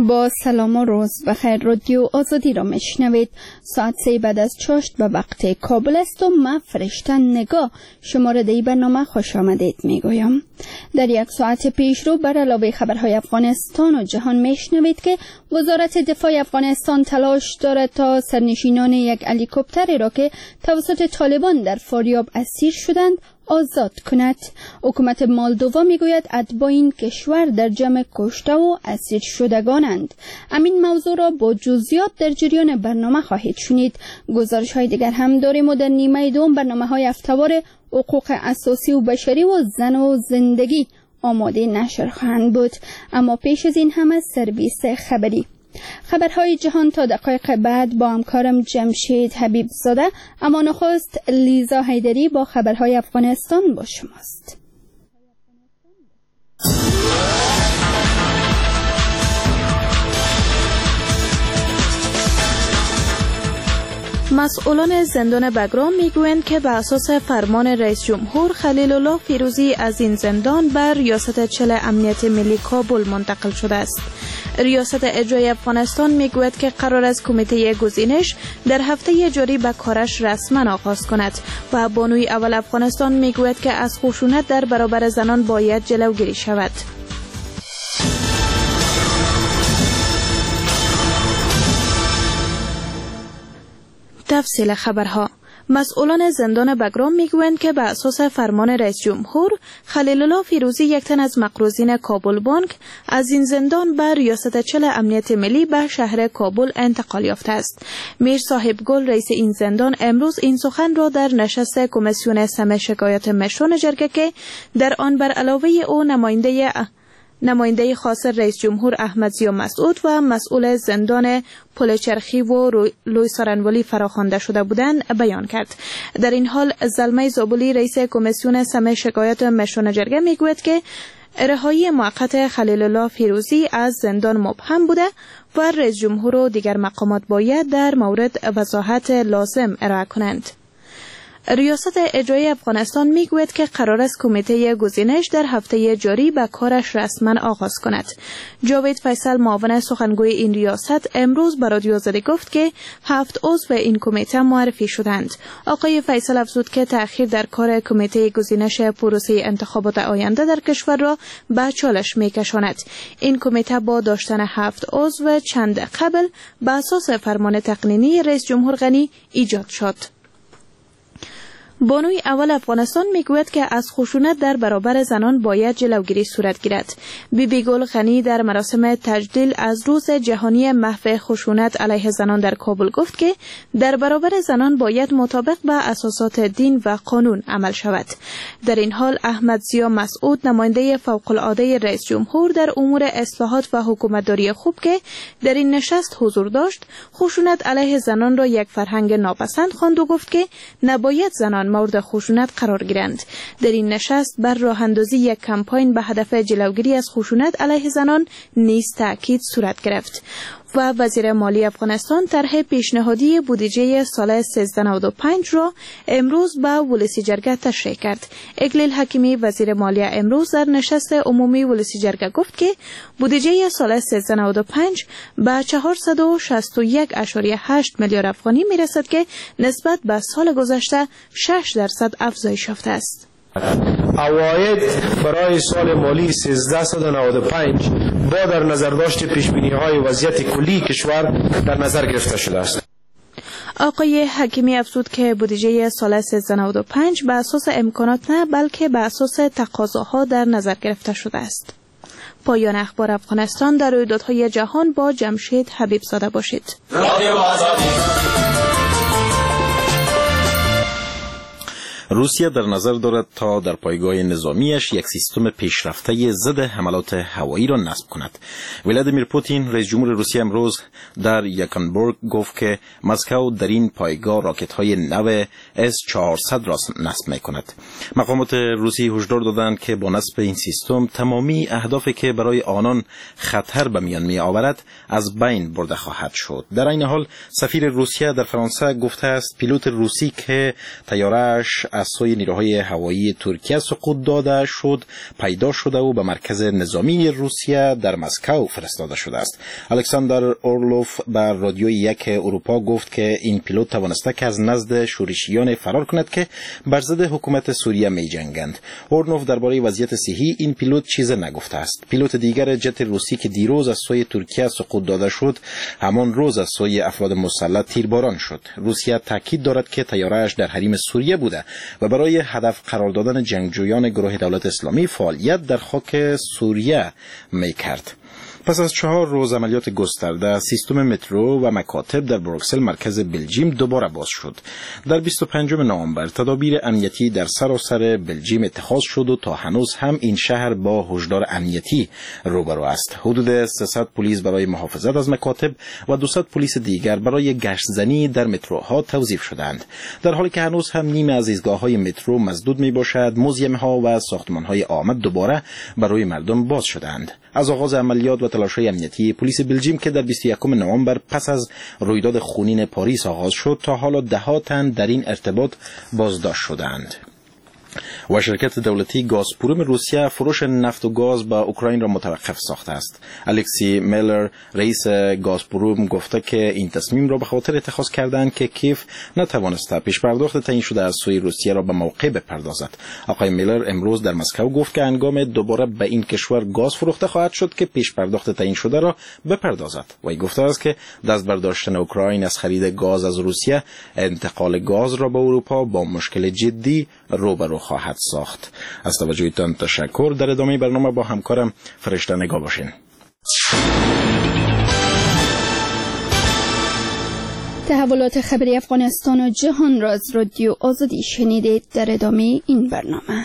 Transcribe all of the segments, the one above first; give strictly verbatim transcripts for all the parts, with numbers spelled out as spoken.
با سلام و روز بخیر. رادیو آزادی را میشنوید. ساعت سه بعد از چاشت به وقت کابل است و من فرشته نگاه شماره دی برنامه خوش آمدید میگویم. در یک ساعت پیش رو بر علاوه خبرهای افغانستان و جهان میشنوید که وزارت دفاع افغانستان تلاش دارد تا سرنشینان یک هلیکوپتری را که توسط طالبان در فاریاب اسیر شدند آزاد کند. حکومت مالدووا میگوید اتباع این کشور در جمع کشته و اسیر شدگانند. همین موضوع را با جزئیات در جریان برنامه خواهید شنید. گزارش های دیگر هم داریم و در نیمه دوم برنامه های هفته‌وار حقوق اساسی و بشری و زن و زندگی آماده نشر خواهند بود. اما پیش از این همه سرویس خبری. خبرهای جهان تا دقایق بعد با همکارم جمشید حبیب زاده، اما نخست لیزا حیدری با خبرهای افغانستان با شماست. مسئولان زندان بگرام میگویند که بر اساس فرمان رئیس جمهور خلیل الله فیروزی از این زندان بر ریاست چل امنیت ملی کابل منتقل شده است. ریاست اجرایی افغانستان میگوید که قرار است کمیته گزینش در هفته جاری به کارش رسما آغاز کند و بانوی اول افغانستان میگوید که از خشونت در برابر زنان باید جلوگیری شود. تفصیل خبرها. مسئولان زندان بگرام میگویند که به اساس فرمان رئیس جمهور خلیل الله فیروزی، یک تن از مقروضین کابل بانک، از این زندان به ریاست چل امنیت ملی به شهر کابل انتقال یافته است. میر صاحب گل، رئیس این زندان، امروز این سخن را در نشست کمیسیون سمع شکایات مشون جرگه که در آن بر علاوه او نماینده نماینده خاص رئیس جمهور احمد ضیا مسعود و مسئول زندان پلچرخی و لوی سارنوالی فراخوانده شده بودند بیان کرد. در این حال زلمه زابلی، رئیس کمیسیون سمع شکایات مشون جرگه میگوید که رهایی موقت خلیل الله فیروزی از زندان مبهم بوده و رئیس جمهور و دیگر مقامات باید در مورد وضاحت لازم ارائه کنند. ریاست اجرایی افغانستان میگوید که قرار است کمیته گزینش در هفته جاری به کارش رسما آغاز کند. جاوید فیصل، معاون سخنگوی این ریاست، امروز به رادیو آزادی گفت که هفت عضو این کمیته معرفی شدند. آقای فیصل افزود که تأخیر در کار کمیته گزینش پروسه انتخابات آینده در کشور را به چالش میکشاند. این کمیته با داشتن هفت عضو چند قبل به اساس فرمان تقنینی رئیس جمهور غنی ایجاد شد. بانوی اول افغانستان میگوید که از خشونت در برابر زنان باید جلوگیری صورت گیرد. بی بی گل غنی در مراسم تجلیل از روز جهانی محو خشونت علیه زنان در کابل گفت که در برابر زنان باید مطابق به اساسات دین و قانون عمل شود. در این حال احمد ضیا مسعود، نماینده فوق العاده رئیس جمهور در امور اصلاحات و حکومتداری خوب که در این نشست حضور داشت، خشونت علیه زنان را یک فرهنگ ناپسند خواند و گفت که نباید زنان مورد خشونت قرار گیرند. در این نشست بر راه اندازی یک کمپاین به هدف جلوگیری از خشونت علیه زنان نیز تأکید صورت گرفت. و وزیر مالی افغانستان طرح پیشنهادی بودجه سال سیزده نود و پنج را امروز به ولسی جرگه تشریح کرد. اقلیل حکیمی، وزیر مالی امروز در نشست عمومی ولسی جرگه گفت که بودجه سال سیزده نود و پنج به چهارصد و شصت و یک و هشت میلیارد افغانی میرسد که نسبت به سال گذشته شش درصد افزایش یافته است. عواید برای سال مالی سیزده نود و پنج با در نظر داشت پیشبینی‌های وضعیت کلی کشور در نظر گرفته شده است. آقای حکیمی افزود که بودجه سال سیزده نود و پنج به اساس امکانات نه بلکه به اساس تقاضاها در نظر گرفته شده است. پایان اخبار افغانستان. در رویدادهای جهان با جمشید حبیب زاده باشید. روسیه در نظر دارد تا در پایگاه نظامیش یک سیستم پیشرفته ضد حملات هوایی را نصب کند. ولادیمیر پوتین، رئیس جمهور روسیه، امروز در یکانبورگ گفت که مسکو در این پایگاه راکت‌های نو اس چهارصد را نصب می‌کند. مقامات روسی هشدار دادند که با نصب این سیستم تمامی اهدافی که برای آنان خطر به میان می‌آورد از بین برده خواهد شد. در این حال سفیر روسیه در فرانسه گفته است پیلوت روسی که طیاره‌اش از سوی نیروهای هوایی ترکیه سقوط داده شد پیدا شده و به مرکز نظامی روسیه در مسکو فرستاده شده است. الکساندر اورلوف بر رادیو یک اروپا گفت که این پیلوت توانسته که از نزد شورشیان فرار کند که بر ضد حکومت سوریه می جنگند. اورلوف درباره وضعیت صحی این پیلوت چیز نگفته است. پیلوت دیگر جت روسی که دیروز از سوی ترکیه سقوط داده شد همان روز از سوی افراد مسلح تیرباران شد. روسیه تاکید دارد که طیاره‌اش در حریم سوریه بوده و برای هدف قرار دادن جنگجویان گروه دولت اسلامی فعالیت در خاک سوریه می کرد. پس از چهار روز عملیات گسترده، سیستم مترو و مکاتب در بروکسل مرکز بلژیم دوباره باز شد. در بیست و پنجم نوامبر تدابیر امنیتی در سراسر بلژیم اتخاذ شد و تا هنوز هم این شهر با هشدار امنیتی روبرو است. حدود سیصد پلیس برای محافظت از مکاتب و دویست پلیس دیگر برای گشتزنی در متروها توظیف شدند. در حالی که هنوز هم نیمه از ایستگاه‌های مترو مسدود میباشد، موزیم‌ها و ساختمان‌های عامه دوباره برای مردم باز شدند. از آغاز عملیات و تلاش‌های امنیتی پلیس بلژیم که در بیست و یکم نوامبر پس از رویداد خونین پاریس آغاز شد تا حالا ده ها تن در این ارتباط بازداشت شدند. و شرکت دولتی گازپروم روسیه فروش نفت و گاز به اوکراین را متوقف ساخته است. الکسی میلر رئیس گازپروم گفته که این تصمیم را به خاطر اتخاذ کردند که کیف نتوانسته پیش پرداخت تعیین شده از سوی روسیه را به موقع بپردازد. آقای میلر امروز در مسکو گفت که هنگام دوباره به این کشور گاز فروخته خواهد شد که پیش پرداخت تعیین شده را بپردازد. و گفته است که دست برداشتن اوکراین از خرید گاز از روسیه انتقال گاز را به اروپا با مشکل جدی روبرو خواهد ساخت. از توجهتان تشکر. در ادامه برنامه با همکارم فرشته نگاه باشین. تحولات خبری افغانستان و جهان را از رادیو آزادی شنیدید. در ادامه این برنامه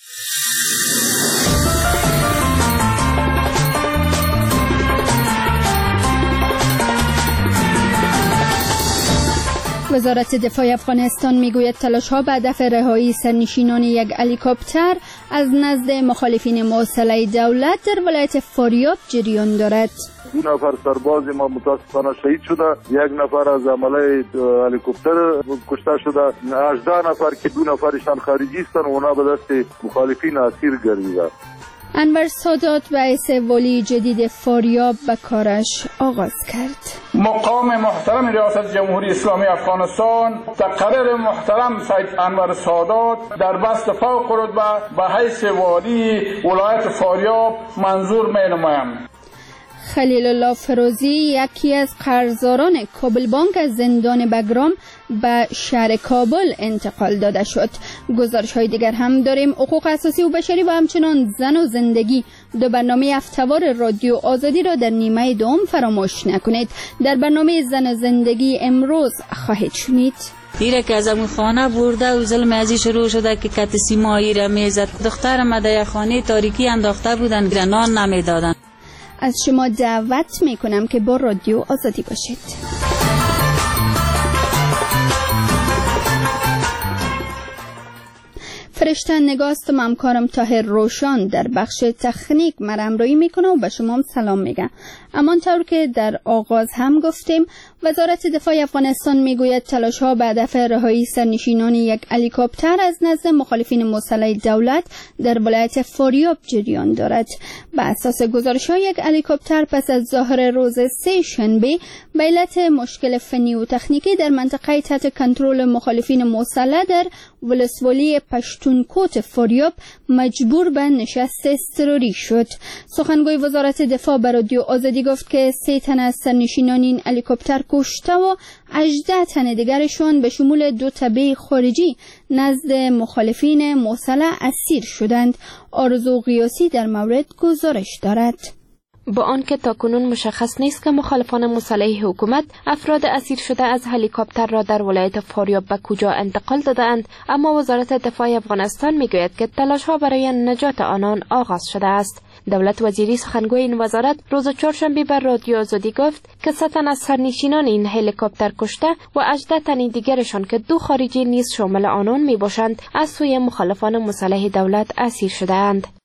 وزارت دفاع افغانستان میگوید تلاش‌ها به هدف رهایی سرنشینان یک هلیکوپتر از نزد مخالفین مسلح دولت در ولایت فاریاب جریان دارد. دو نفر سرباز ما متاسفانه شهید شده، یک نفر از عمله هلیکوپتر کشته شده، هجده نفر که دو نفرشان خارجی هستند و اونا به دست مخالفین اسیر گردیده. انور سادات رئیس والی جدید فاریاب به کارش آغاز کرد. مقام محترم ریاست جمهوری اسلامی افغانستان تقریر محترم سید انور سادات در بست فوق رتبه به حیث والی ولایت فاریاب منظور می نمایم. خلیل الله فروزی یکی از قرضداران کابل بانک از زندان بگرام به شهر کابل انتقال داده شد. گزارش های دیگر هم داریم. حقوق اساسی و بشری و همچنان زن و زندگی دو برنامه هفته‌وار رادیو آزادی را در نیمه دوم فراموش نکنید. در برنامه زن و زندگی امروز خواهید شنید ایره که از امون خانه برده و ظلم ازی شروع شده که کت سیمایی را میزد. دختر مده خانه تاریکی انداخته بودن، گرنان نمیدادن. از شما دعوت میکنم که با رادیو آزادی باشید. فرشته نگاست و همکارم طاهر روشان در بخش تکنیک مرمرایی میکنه و به شما هم سلام میگم. همانطور که در آغاز هم گفتیم، وزارت دفاع افغانستان میگوید تلاش‌ها به هدف رهایی سرنشینان یک هلیکوپتر از نزد مخالفین مسلح دولت در ولایت فاریاب جریان دارد. به اساس گزارش‌های یک هلیکوپتر پس از ظهر روز سه شنبه به علت مشکل فنی و تکنیکی در منطقه تحت کنترل مخالفین مسلح در ولسوالی پشتونکوت فاریاب مجبور به نشست اضطراری شد. سخنگوی وزارت دفاع به رادیو آزادی گفت که سه تن از سرنشینان این هلیکوپتر کشته و هجده تن دیگرشان به شمول دو تبع خارجی نزد مخالفین مسلح اسیر شدند. آرزو قیاسی در مورد گزارش دارد. با آنکه تاکنون مشخص نیست که مخالفان مسلح حکومت افراد اسیر شده از هلیکوپتر را در ولایت فاریاب به کجا انتقال دادند، اما وزارت دفاع افغانستان میگوید که تلاش‌ها برای نجات آنان آغاز شده است. دولت وزیری سخنگوی این وزارت روز چهارشنبه بر رادیو آزادی گفت که سه تن از سرنشینان این هلیکوپتر کشته و هجده تن دیگرشان که دو خارجی نیز شامل آنان می باشند از سوی مخالفان مسلح دولت اسیر شده‌اند.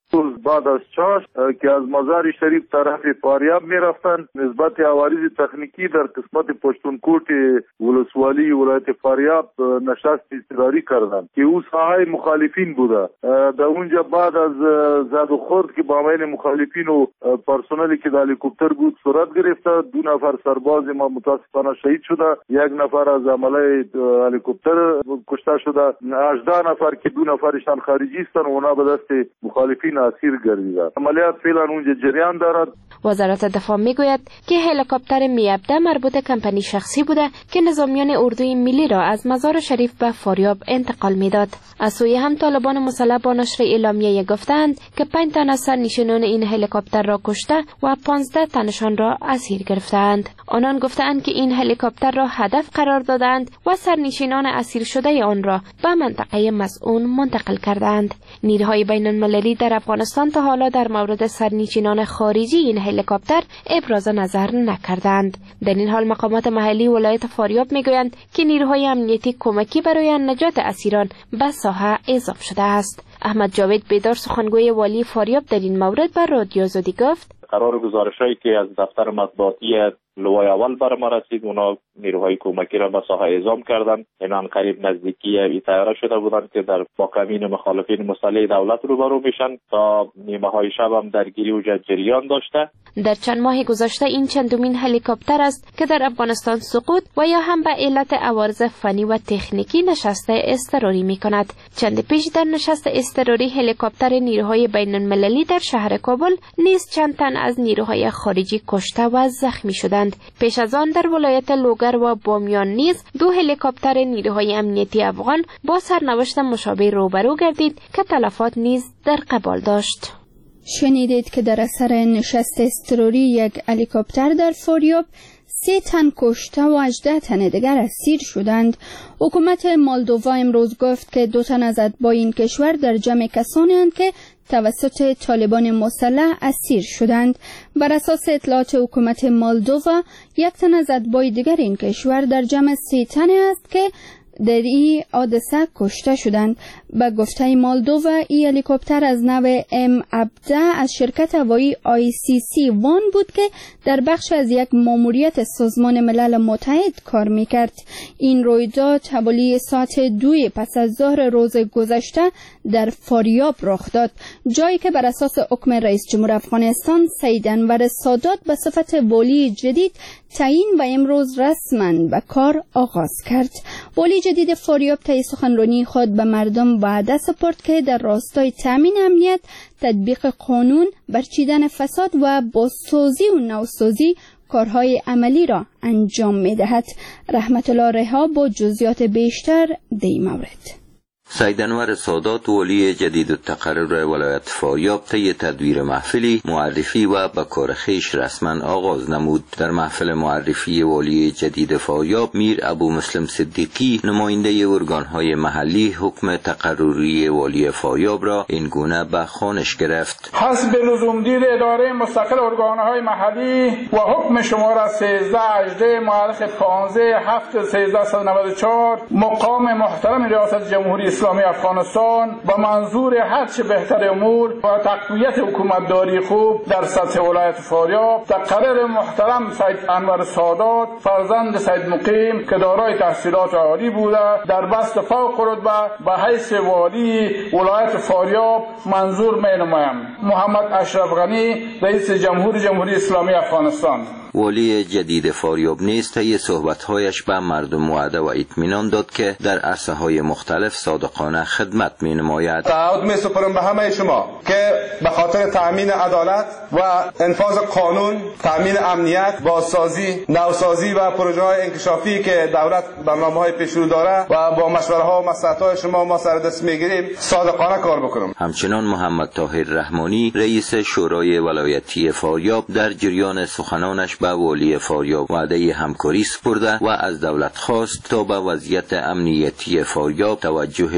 بعد از چاش که از مزار شریف طرف فاریاب می رفتن نسبت عوارض تکنیکی در قسمت پشتونکوت ولسوالی ولایت فاریاب نشست اضطراری کردند که او ساحه مخالفین بوده. در اونجا بعد از زد و خورد که با بین مخالفین و پرسنلی که در هلیکوپتر بود صورت گرفته، دو نفر سرباز ما متاسفانه شهید شده، یک نفر از عمله هلیکوپتر کشته شده، هجده نفر که دو نفرشان خارجی هستند و اونا به دست مخالفین اسیر گردیدند. عملیات فعلا اونجا جریان دارد. وزارت دفاع میگوید که هلیکوپتر می هفده مربوط کمپانی شخصی بوده که نظامیان اردوی ملی را از مزار شریف به فاریاب انتقال میداد. از سوی هم طالبان مسلح با نشر اعلامیه گفتند که پنج تن از سرنشینان این هلیکوپتر را کشته و پانزده تنشان را اسیر گرفتند. آنان گفتند که این هلیکوپتر را هدف قرار دادند و سرنشینان اسیر شده آن را به منطقه مسئول منتقل کردند. نیروهای بین المللی در افغانستان تا حالا در مورد سرنشینان خارجی این هلیکوپتر ابراز نظر نکردند. در این حال مقامات محلی ولایت فاریاب میگویند که نیروهای امنیتی کمکی برای نجات اسیران به ساحه اضافه شده است. احمد جاوید بیدار سخنگوی والی فاریاب در این مورد بر رادیو آزادی گفت: قرار گزارشایی که از دفتر مطبوعاتی لوای اول بر ما رسید، اونا نیروهای کمکی را به ساحه اعزام کردند. اینان قریب نزدیکی ای تیاره شده بودند که در با کمین مخالفین مسلح دولت روبرو میشن. تا نیمه های شب هم درگیری و جریان داشته. در چند ماه گذشته این چندمین هلیکوپتر است که در افغانستان سقوط و یا هم به علت عوارض فنی و تکنیکی نشست اضطراری می کند. چند پیش در نشست اضطراری هلیکوپتر نیروهای بین المللی در شهر کابل نیز چند تن از نیروهای خارجی کشته و زخمی شدند. پیش از آن در ولایت لوگر و بامیان نیز دو هلیکوپتر نیروهای امنیتی افغان با سرنوشت مشابه روبرو گردید که تلفات نیز در قبال داشت. شنیدید که در اثر نشست اضطراری یک هلیکوپتر در فاریاب سه تن کشته و هجده تن دیگر اسیر شدند. حکومت مالدووا امروز گفت که دو تن از اتباع این کشور در جمع کسانی اند که توسط طالبان مسلح اسیر شدند. بر اساس اطلاعات حکومت مالدووا یک تن از اتباع دیگر این کشور در جمع سه تن است که در این حادثه کشته شدند. به گفته مالدووا این هلیکوپتر از نوع ام هفده از شرکت هوایی آی سی سی وان بود که در بخش از یک ماموریت سازمان ملل متحد کار میکرد. این رویداد حوالی ساعت دوی پس از ظهر روز گذشته در فاریاب رخ داد، جایی که بر اساس حکم رئیس جمهور افغانستان سید انور سادات به صفت والی جدید تعیین و امروز رسما به کار آغاز کرد. والی جدید فاریاب طی سخنرانی خود به مردم وعده سپرد که در راستای تامین امنیت، تطبیق قانون، برچیدن فساد و بازسازی و نوسازی کارهای عملی را انجام می‌دهد. رحمت الله رها با جزئیات بیشتر در این مورد. سید انور سادات والی جدید التقرر ولایت فاریاب طی تدویر محفلی معرفی و به کار خویش رسما آغاز نمود. در محفل معرفی والی جدید فاریاب میر ابو مسلم صدیقی نماینده ارگانهای محلی حکم تقرری والی فاریاب را این گونه به خوانش گرفت: حسب لزوم دید اداره مستقل ارگانهای محلی و حکم شماره سیزده هجده مؤرخ پانزده هفت سیزده صد و نود و چهار مقام محترم ریاست جمهوری اسلامی افغانستان با منظور هرچه بهتر امور و تقویت حکومتداری خوب در سطح ولایت فاریاب، تقرر محترم سید انور سادات فرزند سید مقیم که دارای تحصیلات عالی بوده در بست فوق رتبه به حیث والی ولایت فاریاب منظور می نمایم. محمد اشرف غنی رئیس جمهور جمهوری اسلامی افغانستان. والی جدید فاریاب نیز طی صحبت‌هایش به مردم وعده و اطمینان داد که در عرصه‌های مختلف صادقانه خدمت می‌نماید. تعهد می‌سپارم به همه شما که به خاطر تأمین عدالت و انفاذ قانون، تأمین امنیت، بازسازی، نوسازی و پروژه‌های انکشافی که دولت برنامه‌های پیش رو داره و با مشوره‌ها و مصلحت‌های شما ما سر دست می‌گیریم صادقانه کار بکنم. همچنان محمد طاهر رحمانی رئیس شورای ولایتی فاریاب در جریان سخنانش به والی فاریاب وعده همکاری سپرده و از دولت خواست تا به وضعیت امنیتی فاریاب توجه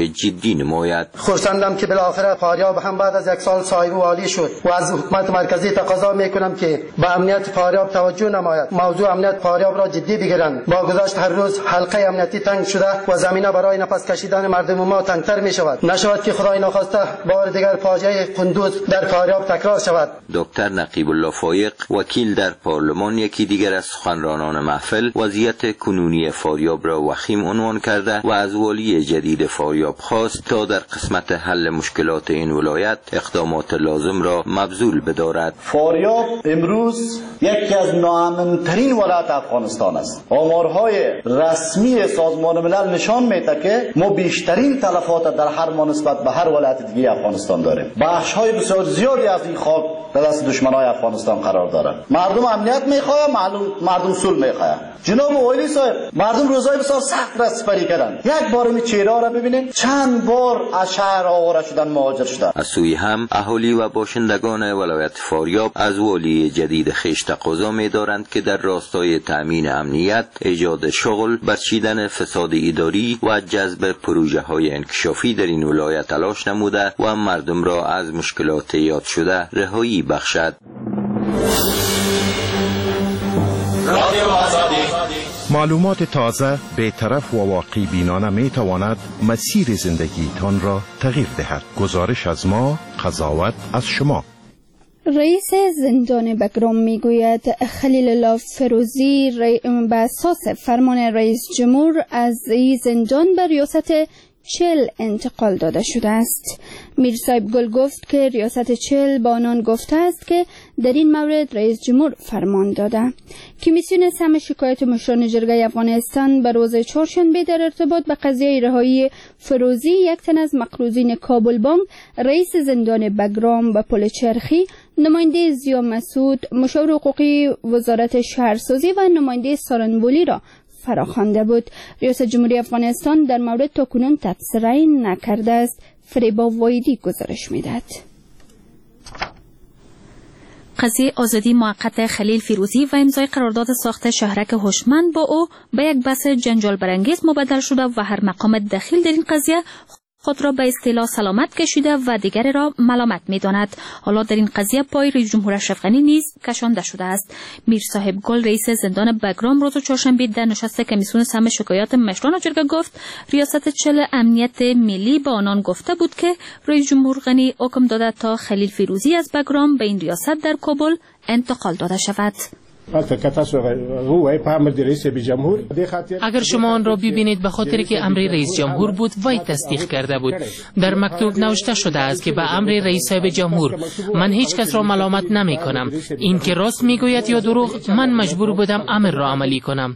توجه جدی نماید. خرسندم که بالاخره فاریاب هم بعد از یک سال صاحب والی شد و از حکومت مرکزی تقاضا میکنم که به امنیت فاریاب توجه نماید. موضوع امنیت فاریاب را جدی بگیرند. با گذشت هر روز حلقه امنیتی تنگ شده و زمینه برای نفس کشیدن مردم ما تنگتر می شود. نشود که خدای ناخواسته بار دیگر فاجعه قندوز در فاریاب تکرار شود. دکتر نقیب الله فایق وکیل در پارلمان یکی دیگر از سخنرانان محفل وضعیت کنونی فاریاب را وخیم عنوان کرده و از والی جدید فاریاب خواست تا در قسمت حل مشکلات این ولایت اقدامات لازم را مبذول بدارد. فاریاب امروز یکی از ناامن‌ترین ولایت افغانستان است. آمارهای رسمی سازمان ملل نشان میده که ما بیشترین تلفات در هر ما نسبت به هر ولایت دیگه افغانستان داریم. بخش‌های بسیار زیادی از این خاک در دست دشمنای افغانستان قرار دارد. مردم امنیت میخواه، مردم صلح میخواه. جناب والی صاحب، مردم روزای بسیار سخت را سپری کردند. یک بار می چهره را ببینید، چند بار از شهر آواره شدن، مهاجر شدن. از سوی هم اهالی و باشندگان ولایت فاریاب از والی جدید خویش تقاضا می‌دارند که در راستای تأمین امنیت، ایجاد شغل، بخشیدن فساد اداری و جذب پروژه‌های انکشافی در این ولایت تلاش نموده و مردم را از مشکلات یاد شده رهایی بخشد. معلومات تازه، بی‌طرف و واقعی بینانه می تواند مسیر زندگیتان را تغییر دهد. گزارش از ما، قضاوت از شما. رئیس زندان بگرام میگوید خلیل الله فیروزی به اساس فرمان رئیس جمهور از این زندان به ریاست چل انتقال داده شده است. میر صاحب گل گفت که ریاست چل با آنان گفته است که در این مورد رئیس جمهور فرمان داده. کمیسیون سم شکایت مشران جرگه افغانستان به روز چهارشنبه در ارتباط به قضیه رهایی فیروزی، یک تن از مقروضین کابل بانک، رئیس زندان بگرام و پل چرخی، نماینده زیا مسعود، مشاور حقوقی وزارت شهرسازی و نماینده سارنبولی را فراخوانده بود. ریاست جمهوری افغانستان در مورد تاکنون تبصره نکرده است. فریبا وایدی گزارش میدهد. قضیه آزادی موقت خلیل فیروزی و امضای قرارداد ساخت شهرک هوشمند با او به یک بحث جنجال برانگیز مبدل شده و هر مقام دخیل در این قضیه خود را به اصطلاح سلامت کشیده و دیگری را ملامت می‌داند. حالا در این قضیه پای رئیس جمهور اشرف غنی نیز کشانده شده است. میر صاحب گل رئیس زندان بگرام روز چهارشنبه در نشست کمیسیون سم شکایات مشران جرگه گفت ریاست چل امنیت ملی با آنان گفته بود که رئیس جمهور غنی حکم داده تا خلیل فیروزی از بگرام به این ریاست در کابل انتقال داده شود. اگر شما آن را ببینید به خاطر که امر رئیس جمهور بود وی تصدیق کرده بود. در مکتوب نوشته شده است که به امر رئیس صاحب جمهور من هیچ کس را ملامت نمی کنم. این که راست میگوید یا دروغ، من مجبور بودم امر را عملی کنم.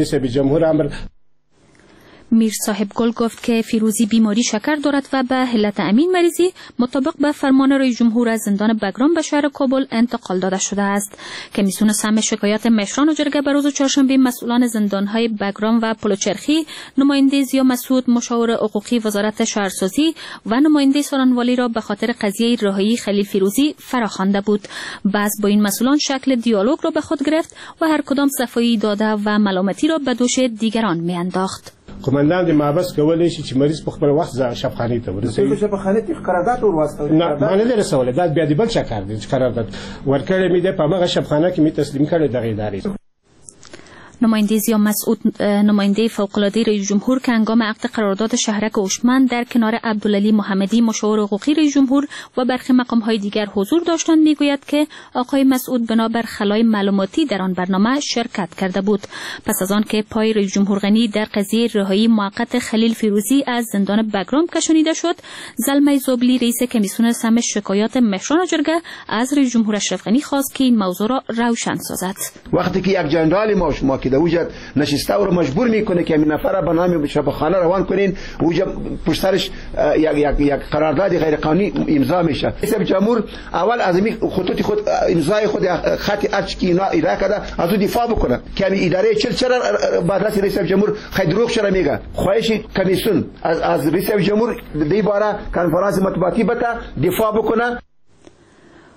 میر صاحب گل گفت که فیروزی بیماری شکر دارد و به علت امین مریضی مطابق به فرمان رئیس جمهور از زندان بگرام به شهر کابل انتقال داده شده است. کمیسیون سم شکایات مشران جرگه به روز چهارشنبه مسئولان زندان‌های بگرام و پلوچرخی، نماینده زیا مسعود، مشاور حقوقی وزارت شهرسازی و نماینده سارنوالی را به خاطر قضیه رهایی خلیل فیروزی فراخوانده بود. بعض با این مسئولان شکل دیالوگ را به خود گرفت و هر کدام صفایی داده و ملامتی را به دوش دیگران میانداخت. قماندان د محبس کولای شي چې مریض په خپل وخت شفاخانه ته ورسوي. په شفاخانه کې قرارداد ورواستول. نه، ما نه رسوله. دا بیا د بل څه کار دی چې قرارداد ورکړې مې ده په هغه شفاخانه کې مې تسلیم کړی دغه ادارې. نماینده زیا مسعود، نماینده فوق‌العاده رئیس جمهور که هنگام عقد قرارداد شهرک هوشمند در کنار عبدالعلی محمدی مشاور حقوقی رئیس جمهور و برخی مقام‌های دیگر حضور داشتند، میگوید که آقای مسعود بنابر خلای معلوماتی در آن برنامه شرکت کرده بود. پس از آن که پای رئیس جمهور غنی در قضیه رهایی موقت خلیل فیروزی از زندان بگرام کشانیده شد، زلمه زوبلی رئیس کمیسیون سم شکایات مشران جرگه از رئیس جمهور اشرف غنی خواست که این موضوع را روشن سازد. وقتی که یک جنرال ما که اوجا نشسته و رو مجبور میکنه که این نفر به نام شفاخانه روان کنین، اوجا پشت سرش یک یک یک قرارداد غیر قانونی امضا میشه. رئیس جمهور اول از این خطوط خود امضای خود خط ارچ کی اینا ایرا کرده از دفاع بکنه که این اداره چل چرا بعد از رئیس جمهور خیلی دروغ شده میگه. خواهش کمیسیون از از رئیس جمهور دی باره کنفرانس مطبوعاتی بتا دفاع بکنه.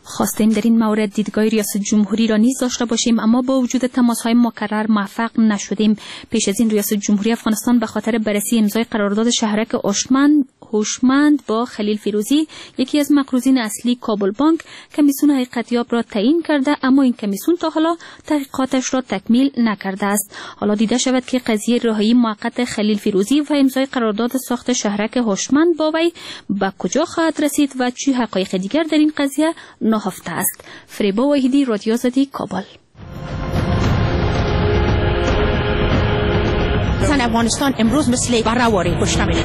خواستیم در این مورد دیدگاه ریاست جمهوری را نیز داشته باشیم، اما با وجود تماس‌های مکرر موفق نشدیم. پیش از این ریاست جمهوری افغانستان به خاطر بررسی امضای قرارداد شهرک هوشمند هوشمند با خلیل فیروزی، یکی از مقروضین اصلی کابل بانک، کمیسیون حقیقتیاب را تعیین کرده، اما این کمیسیون تا حالا تحقیقاتش را تکمیل نکرده است. حالا دیده شود که قضیه رهایی موقت خلیل فیروزی و امضای قرارداد ساخت شهرک هوشمند با وی به کجا خواهد رسید و چه حقایق دیگر در این قضیه نهفته است. فریبا وحیدی، رادیو آزادی، کابل. زن افغانستان امروز مثل برآوری خوشنوید.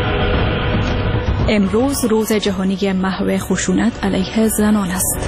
امروز روز جهانی محو خشونت علیه زنان است.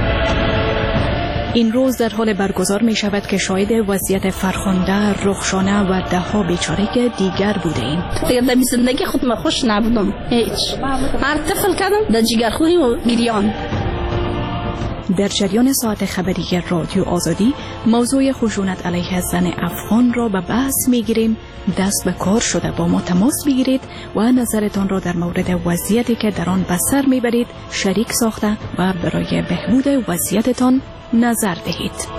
این روز در حال برگزار می شود که شاهد وضعیت فرخنده، رخشانه و ده ها بیچاره دیگر بوده ایم. دیگر در زندگی خود ما خوش نبودم هیچ. هر طفل کردم در جگرخوری و گریان. در جریان ساعت خبری رادیو آزادی موضوع خشونت علیه زن افغان را به بحث میگیریم. دست به کار شده با ما تماس بگیرید و نظرتان را در مورد وضعیتی که در آن به سر میبرید شریک ساخته و برای بهبود وضعیتتان نظر دهید.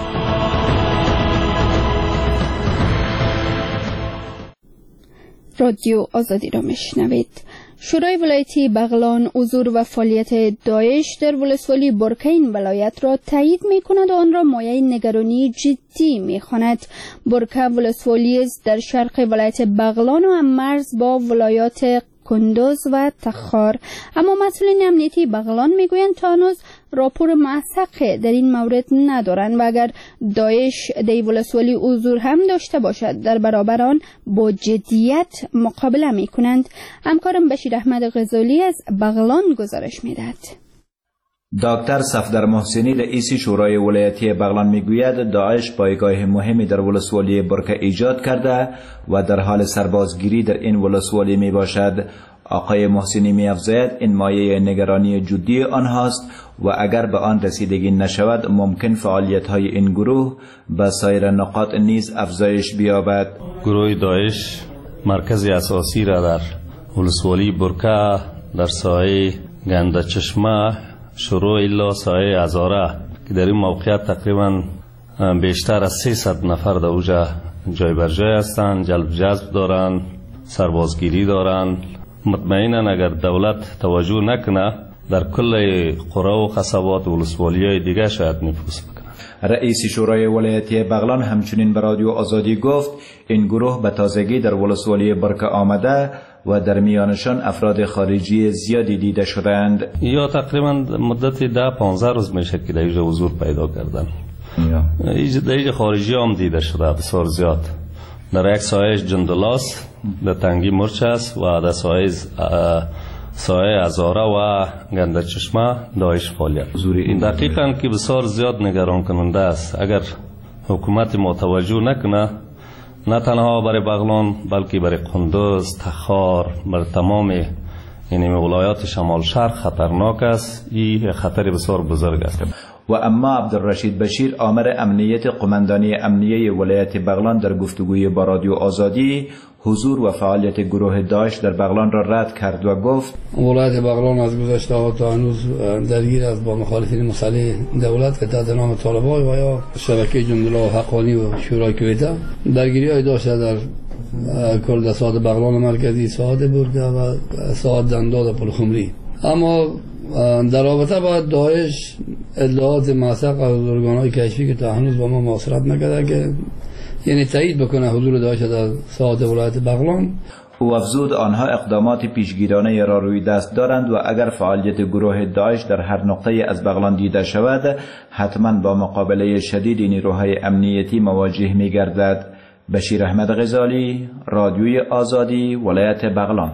رادیو آزادی را میشنوید. شورای ولایتی بغلان حضور و فعالیت داعش در ولسوالی برکه این ولایت را تایید می کند و آن را مایه نگرانی جدی می خواند. برکه ولسوالی در شرق ولایت بغلان و مرز با ولایات کندوز و تخار، اما مسئولین امنیتی بغلان میگویند تا هنوز راپور موثق در این مورد ندارند و اگر داعش در ولسوالی حضور هم داشته باشد در برابر آن با جدیت مقابله میکنند. همکارم بشیر احمد غزالی از بغلان گزارش میدهد. دکتر صفدر محسنی رئیس شورای ولایتی بغلان میگوید داعش پایگاه مهمی در ولسوالی برکه ایجاد کرده و در حال سربازگیری در این ولسوالی می باشد. آقای محسنی می افزاید این مایه نگرانی جدی آنهاست و اگر به آن رسیدگی نشود ممکن فعالیت های این گروه به سایر نقاط نیز افزایش بیابد. گروه داعش مرکز اساسی را در ولسوالی برکه در سایه گنده چشمه شروع الا سایه ازاره که در این موقعیت تقریبا بیشتر از سیصد نفر در اوجا جای بر جای هستند، جلب جذب دارند، سربازگیری دارند. مطمئنا اگر دولت توجه نکنه در کل قرى و قصبات و ولسوالی‌های دیگه شاید نفوذ بکنه. رئیس شورای ولایتی بغلان همچنین به رادیو آزادی گفت این گروه به تازگی در ولسوالی برکه آمده و در میانشان افراد خارجی زیادی دیده شدند. یا تقریبا مدت ده پانزده روز میشه که در اینجا حضور پیدا کردن. در اینجا خارجی هم دیده شده بسیار زیاد. در یک سایه جندلاس در تنگی مرچ است و در سایه سایه ازاره و گنده چشمه داعش فعالیت. دقیقاً که بسیار زیاد نگران کننده است. اگر حکومت متوجه نکنه نه تنها برای بغلان بلکه برای قندوز، تخار، برای تمام یعنی ولایات شمال شرق خطرناک است. این خطر بسیار بزرگ است. و اما عبدالرشید بشیر آمر امنیت قماندانی امنیه ولایت بغلان در گفتگوی با رادیو آزادی حضور و فعالیت گروه داعش در بغلان را رد کرد و گفت ولایت بغلان از گذشته ها تا هنوز درگیر است با مخالفین مسلح دولت که تحت نام طالبان و یا شبکه جندلا و حقانی و شورای کویته درگیری های داشته در کل ساعت بغلان مرکزی، ساعت برده و ساعت زنداد و پلخمری. اما در رابطه با داعش اطلاعات موثق از ارگان‌های کشفی که تا هنوز با ما مواصلت نکرده که یعنی تایید بکنه حضور داعش در ساعت ولایت بغلان. او افزود آنها اقدامات پیشگیرانه را روی دست دارند و اگر فعالیت گروه داعش در هر نقطه از بغلان دیده شود حتما با مقابله شدید نیروهای امنیتی مواجه می گردد. بشیر احمد غزالی، رادیوی آزادی، ولایت بغلان.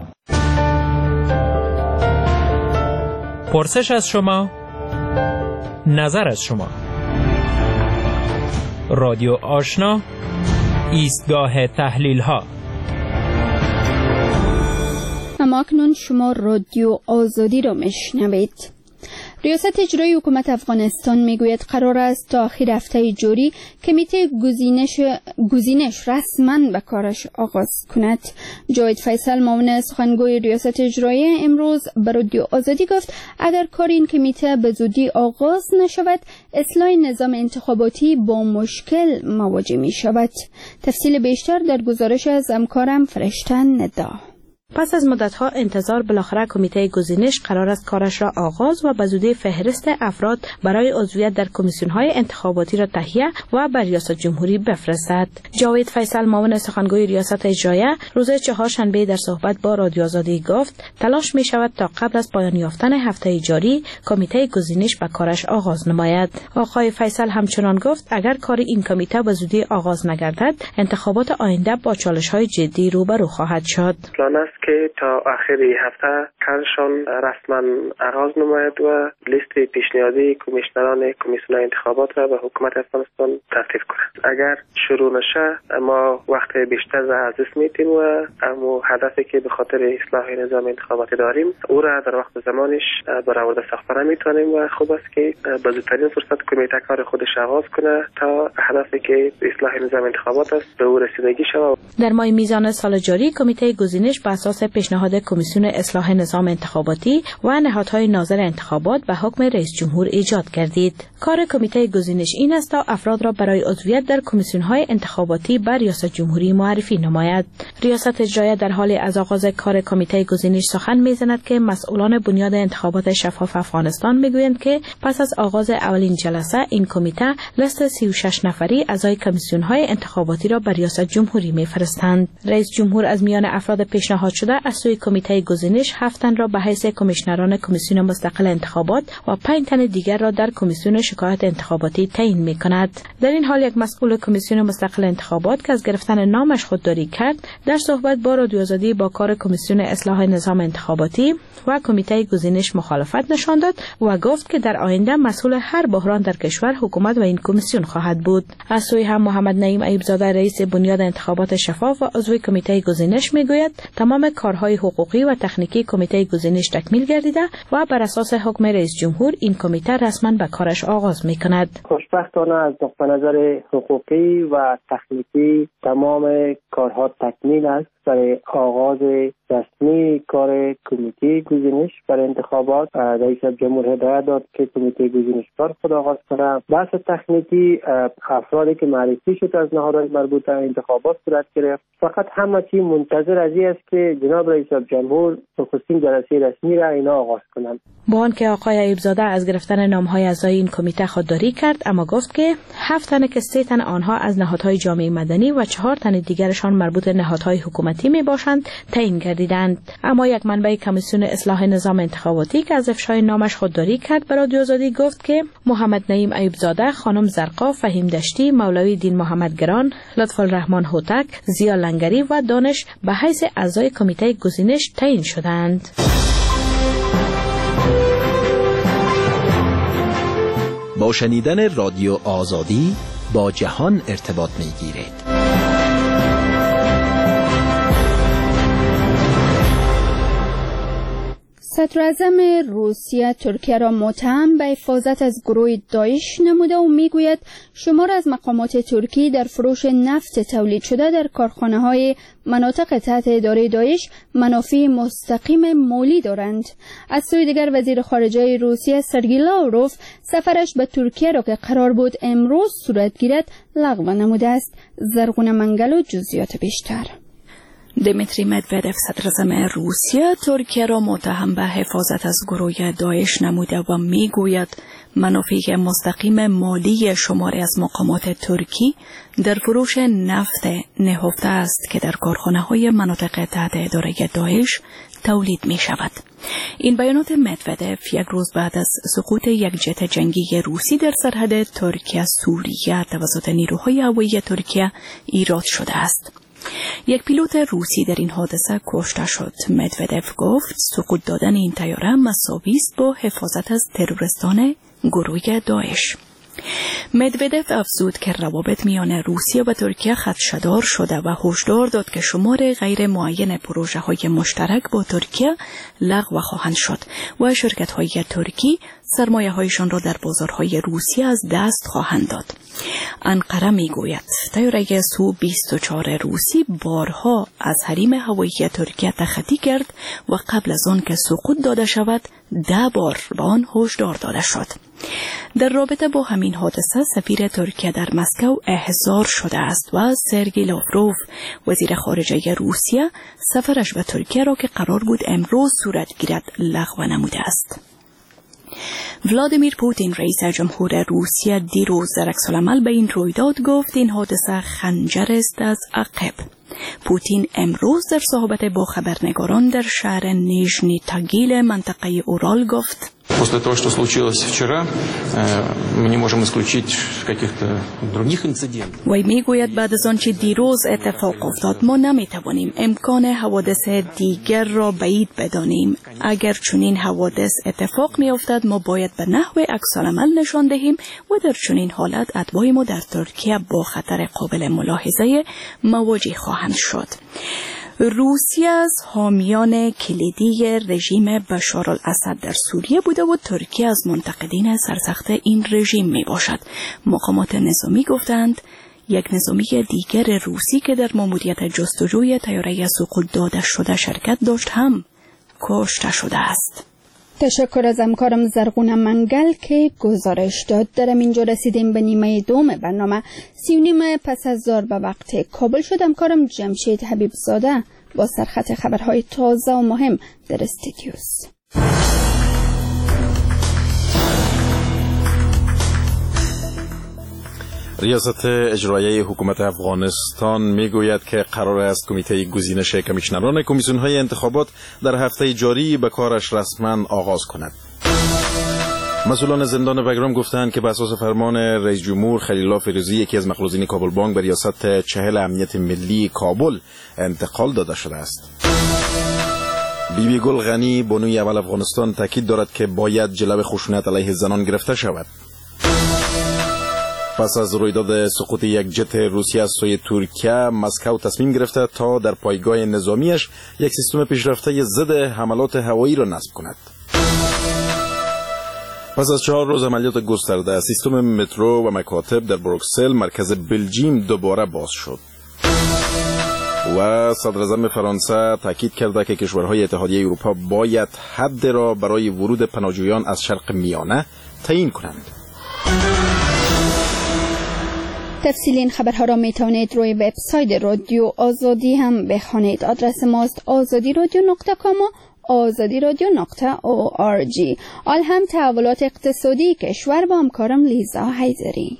پرسش از شما، نظر از شما. رادیو آشنا، ایستگاه تحلیل ها. اما اکنون شما رادیو آزادی را میشنوید. ریاست اجرایی حکومت افغانستان میگوید قرار است تا آخر هفته جاری کمیته گزینش گزینش رسما به کارش آغاز کند. جاوید فیصل معاون سخنگوی ریاست اجرایی امروز به رادیو آزادی گفت اگر کار این کمیته به زودی آغاز نشود اصلاح نظام انتخاباتی با مشکل مواجه می شود. تفصیل بیشتر در گزارش از همکارم فرشته ندا. پس از مدت‌ها انتظار بالاخره کمیته گزینش قرار است کارش را آغاز و به زودی فهرست افراد برای عضویت در کمیسیون‌های انتخاباتی را تهیه و به ریاست جمهوری بفرستد. جاوید فیصل معاون سخنگوی ریاست اجرایی روز چهارشنبه در صحبت با رادیو آزادی گفت تلاش می شود تا قبل از پایان یافتن هفته جاری کمیته گزینش به کارش آغاز نماید. آقای فیصل همچنان گفت اگر کار این کمیته به زودی آغاز نگردد انتخابات آینده با چالش‌های جدی روبرو خواهد شد. که تا آخر هفته کارشان رسما آغاز نماید و لیست پیشنهادی کمیشنران کمیسیون انتخابات را به حکومت افغانستان ترتیب کند. اگر شروع نشه ما وقت بیشتر را از دست میدیم و اما هدفی که به خاطر اصلاح نظام انتخاباتی داریم او را در وقت زمانش برآورده ساختن میتونیم و خوب است که به زودترین فرصت کمیته کار خودش آغاز کنه تا هدفی که اصلاح نظام انتخابات است به او رسیدگی شود. در ماه میزان سال جاری کمیته گزینش بر اساس پیشنهاد کمیسیون اصلاح نظام انتخاباتی و نهادهای ناظر انتخابات به حکم رئیس جمهور ایجاد گردید. کار کمیته گزینش این است تا افراد را برای عضویت در کمیسیون‌های انتخاباتی بر ریاست جمهوری معرفی نماید. ریاست اجرایی در حال از آغاز کار کمیته گزینش سخن می‌زند که مسئولان بنیاد انتخابات شفاف افغانستان میگویند که پس از آغاز اولین جلسه این کمیته لیست سی و شش نفری اعضای کمیسیون‌های انتخاباتی را بر ریاست جمهوری می‌فرستند. رئیس جمهور از میان افراد پیشنهاد شده از سوی کمیته گزینش هفت تن را به حیث کمیشنران کمیسیون مستقل انتخابات و پنج تن دیگر را در کمیسیون شکایت انتخاباتی تعیین می‌کند. در این حال یک مسئول کمیسیون مستقل انتخابات که از گرفتن نامش خودداری کرد در صحبت با رادیو آزادی با کار کمیسیون اصلاح نظام انتخاباتی و کمیته گزینش مخالفت نشان داد و گفت که در آینده مسئول هر بحران در کشور حکومت و این کمیسیون خواهد بود. از سوی هم محمد نعیم ایوبزاده رئیس بنیاد انتخابات شفاف و عضو کمیته گزینش میگوید تمام کارهای حقوقی و تکنیکی کمیته گزینش تکمیل گردیده و بر اساس حکم رئیس جمهور این کمیته رسما به کارش آغاز میکند. خوشبختانه از نقطه نظر حقوقی و تکنیکی تمام کارها تکمیل است. برای آغاز رسمی کار کمیته گزینش برای انتخابات رئیس جمهور هدایت داد که کمیته گزینش کار خود آغاز کنه. بحث تکنیکی افرادی که معرفی شد از نهادهای مربوطه انتخابات صورت گرفت. فقط همه چی منتظر از این است که جناب رئیس جمهور نخستین جلسه رسمی را اینا آغاز کنند. با آنکه آقای ایوبزاده از گرفتن نام‌های اعضای این کمیته خودداری کرد اما گفت که هفت تن که سه تن آنها از نهادهای جامعه مدنی و چهار تن دیگرشان مربوط به نهادهای حکومتی می باشند تعیین گردیدند. اما یک منبع کمیسیون اصلاح نظام انتخاباتی که از افشای نامش خودداری کرد به رادیو آزادی گفت که محمد نعیم ایوبزاده، خانم زرقا، فهیم دشتی، مولوی دین محمد گران، لطف الرحمن هوتک، زیا لنگری و دانش به حیث اعضای کمیته گزینش تعیین شدند. با شنیدن رادیو آزادی با جهان ارتباط می‌گیرید. صدراعظم روسیه ترکیه را متهم به حفاظت از گروه داعش نموده و میگوید شمار از مقامات ترکی در فروش نفت تولید شده در کارخانه های مناطق تحت اداره داعش منافع مستقیم مالی دارند. از سوی دیگر وزیر خارجه روسیه سرگئی لاوروف سفرش به ترکیه را که قرار بود امروز صورت گیرد لغو نموده است. زرغون منگل و جزئیات بیشتر. دمیتری مدودف صدراعظم روسیه ترکیه را متهم به حفاظت از گروه داعش نموده و میگوید منافع مستقیم مالی شماری از مقامات ترکی در فروش نفت نهفته است که در کارخانه‌های مناطق تحت اداره داعش تولید می شود. این بیانات مدودف یک روز بعد از سقوط یک جت جنگی روسی در سرحد ترکیه سوریه توسط نیروهای هوایی ترکیه ایراد شده است. یک پیلوت روسی در این حادثه کشته شد. مدودف گفت سقوط دادن این طیاره مساوی است با حفاظت از تروریستان گروه داعش. مدودف افزود که روابط میان روسیه و ترکیه خدشه‌دار شده و هشدار داد که شمار غیر معین پروژه‌های مشترک با ترکیه لغو خواهند شد و شرکت‌های ترکی سرمایه هایشان را در بازارهای روسیه از دست خواهند داد. انقره می گوید طیاره سو بیست و چهار روسی بارها از حریم هوایی ترکیه تخطی کرد و قبل از آن که سقوط داده شود ده بار به آن هشدار داده شد. در رابطه با همین حادثه سفیر ترکیه در مسکو احضار شده است و سرگئی لاوروف وزیر خارجه روسیه سفرش به ترکیه را که قرار بود امروز صورت گیرد لغو نموده است. ولادیمیر پوتین رئیس جمهور روسیه دیروز در عکس‌العمل به این رویداد گفت این حادثه خنجر است از عقب. پوتین امروز در صحبت با خبرنگاران در شهر نیژنی تاگیل منطقه اورال گفت После того, что случилось вчера, мы не можем исключить каких-то других инцидентов. وی میگوید بعد از آنچه دیروز اتفاق افتاد ما نمیتوانیم امکان حوادث دیگر را بعید بدانیم. اگر چنین حوادث اتفاق میافتد ما باید به نحو عکس‌العمل نشان دهیم و در چنین حالت اتباع ما در ترکیه با خطر قابل ملاحظه مواجه خواهند شد. روسیه از حامیان کلیدی رژیم بشار الاسد در سوریه بوده و ترکیه از منتقدین سرسخت این رژیم می باشد. مقامات نظامی گفتند یک نظامی دیگر روسی که در ماموریت جستجوی طیاره سقوط داده شده شرکت داشت هم کشته شده است. تشکر از همکارم زرغون منگل که گزارش داد. در اینجا رسیدیم به نیمه دوم برنامه. سی و نیم پس از ظهر به وقت کابل شد. همکارم جمشید حبیب زاده با سرخط خبرهای تازه و مهم در استودیوست. ریاست اجرایی حکومت افغانستان میگوید که قرار است کمیته گزینش کمیشنران کمیسیون‌های انتخابات در هفته جاری به کارش رسما آغاز کند. مسئولان زندان بگرام گفتند که بر اساس فرمان رئیس جمهور خلیل‌الله فیروزی یکی از مخلوقین کابل بانک به ریاست چهل امنیت ملی کابل انتقال داده شده است. بی بی گل غنی بانوی اول افغانستان تاکید دارد که باید جلوه خشونت علیه زنان گرفته شود. پس از رویداد سقوط یک جت روسی از سوی ترکیه، مسکو تصمیم گرفته تا در پایگاه نظامیش یک سیستم پیشرفته ضد حملات هوایی را نصب کند. پس از چهار روز عملیات گسترده، سیستم مترو و مکاتب در بروکسل مرکز بلژیم دوباره باز شد. و صدر اعظم فرانسه تاکید کرده که کشورهای اتحادیه اروپا باید حد را برای ورود پناهجویان از شرق میانه تعیین کنند. تفصیل این خبرها را می توانید روی وبسایت رادیو آزادی هم بخوانید. آدرس ماست آزادی رادیو نقطه کام و آزادی رادیو نقطه او آر جی. آل هم تحولات اقتصادی کشور با همکارم لیزا حیدری.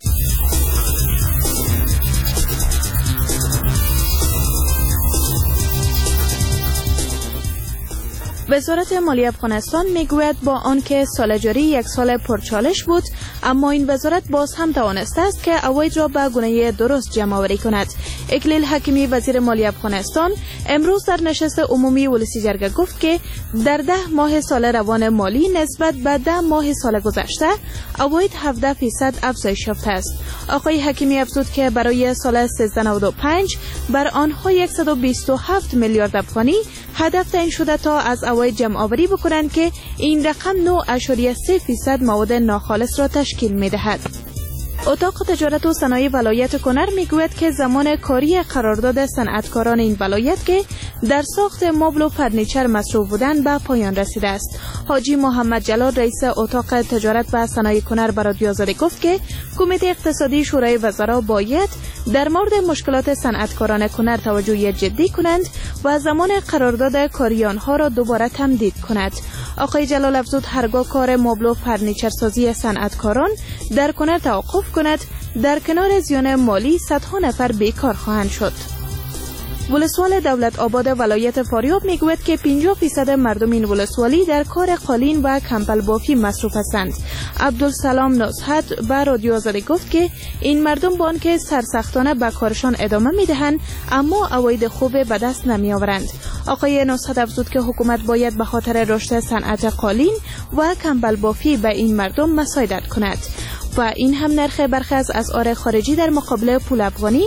وزارت مالیه افغانستان میگوید با آنکه سال جاری یک سال پرچالش بود، اما این وزارت باز هم توانسته است که عواید را به گونه درست جمع آوری کند. اکلیل حکیمی وزیر مالیه افغانستان امروز در نشست عمومی ولسی جرگه گفت که در ده ماه سال روان مالی نسبت به ده ماه سال گذشته عواید هفده فیصد افزایش یافته است. آقای حکیمی افزود که برای سال سیزده نود و پنج بر آنها صد و بیست و هفت میلیارد افغانی هدف تعیین شده تا از عواید جمع آوری بکنند که این رقم نه اشاریه سه فیصد مواد ناخالص را تشکیل می دهد. اتاق تجارت و صنایع ولایت کنر میگوید که زمان کاری قرارداد صنعتکاران این ولایت که در ساخت مبل و فرنیچر مصروف بودند به پایان رسیده است. حاجی محمد جلال رئیس اتاق تجارت و صنایع کنر به رادیو آزادی گفت که کمیته اقتصادی شورای وزرا باید در مورد مشکلات صنعتکاران کنر توجه جدی کنند و زمان قرارداد کاری آنها را دوباره تمدید کند. آقای جلال افزود هرگاه کار مبل و فرنیچر سازی صنعتکاران در کنر توقف کند، در کنار زیان مالی صدها نفر بیکار خواهند شد. ولسوال دولت آباد ولایت فاریاب میگوید که پنجاه درصد مردم این ولسوالی در کار قالین و کمپل بافی مصروف هستند. عبدالسلام نزهت به رادیو آزادی گفت که این مردم با آنکه سرسختانه به کارشان ادامه میدهند اما عواید خوب به دست نمیآورند. آقای نزهت افزود که حکومت باید به خاطر رشد صنعت قالین و کمپل بافی به این مردم مساعدت کند. و این هم نرخ برخی از اسعار خارجی در مقابل پول افغانی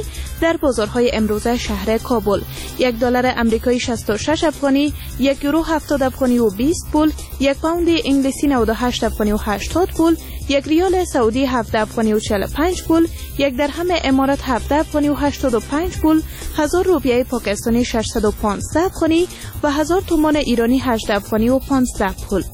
در بازارهای امروزه شهر کابل. یک دلار امریکایی شصت و شش افغانی، یک یورو هفتاد افغانی و بیست پول، یک پوند انگلیسی نود و هشت افغانی و هشتاد پول، یک ریال سعودی هفده افغانی و چهل و پنج پول، یک درهم امارات هفده افغانی و هشتاد و پنج پول، هزار روپیه پاکستانی ششصد و پانزده افغانی و هزار تومان ایرانی هشت افغانی و پانزده پول.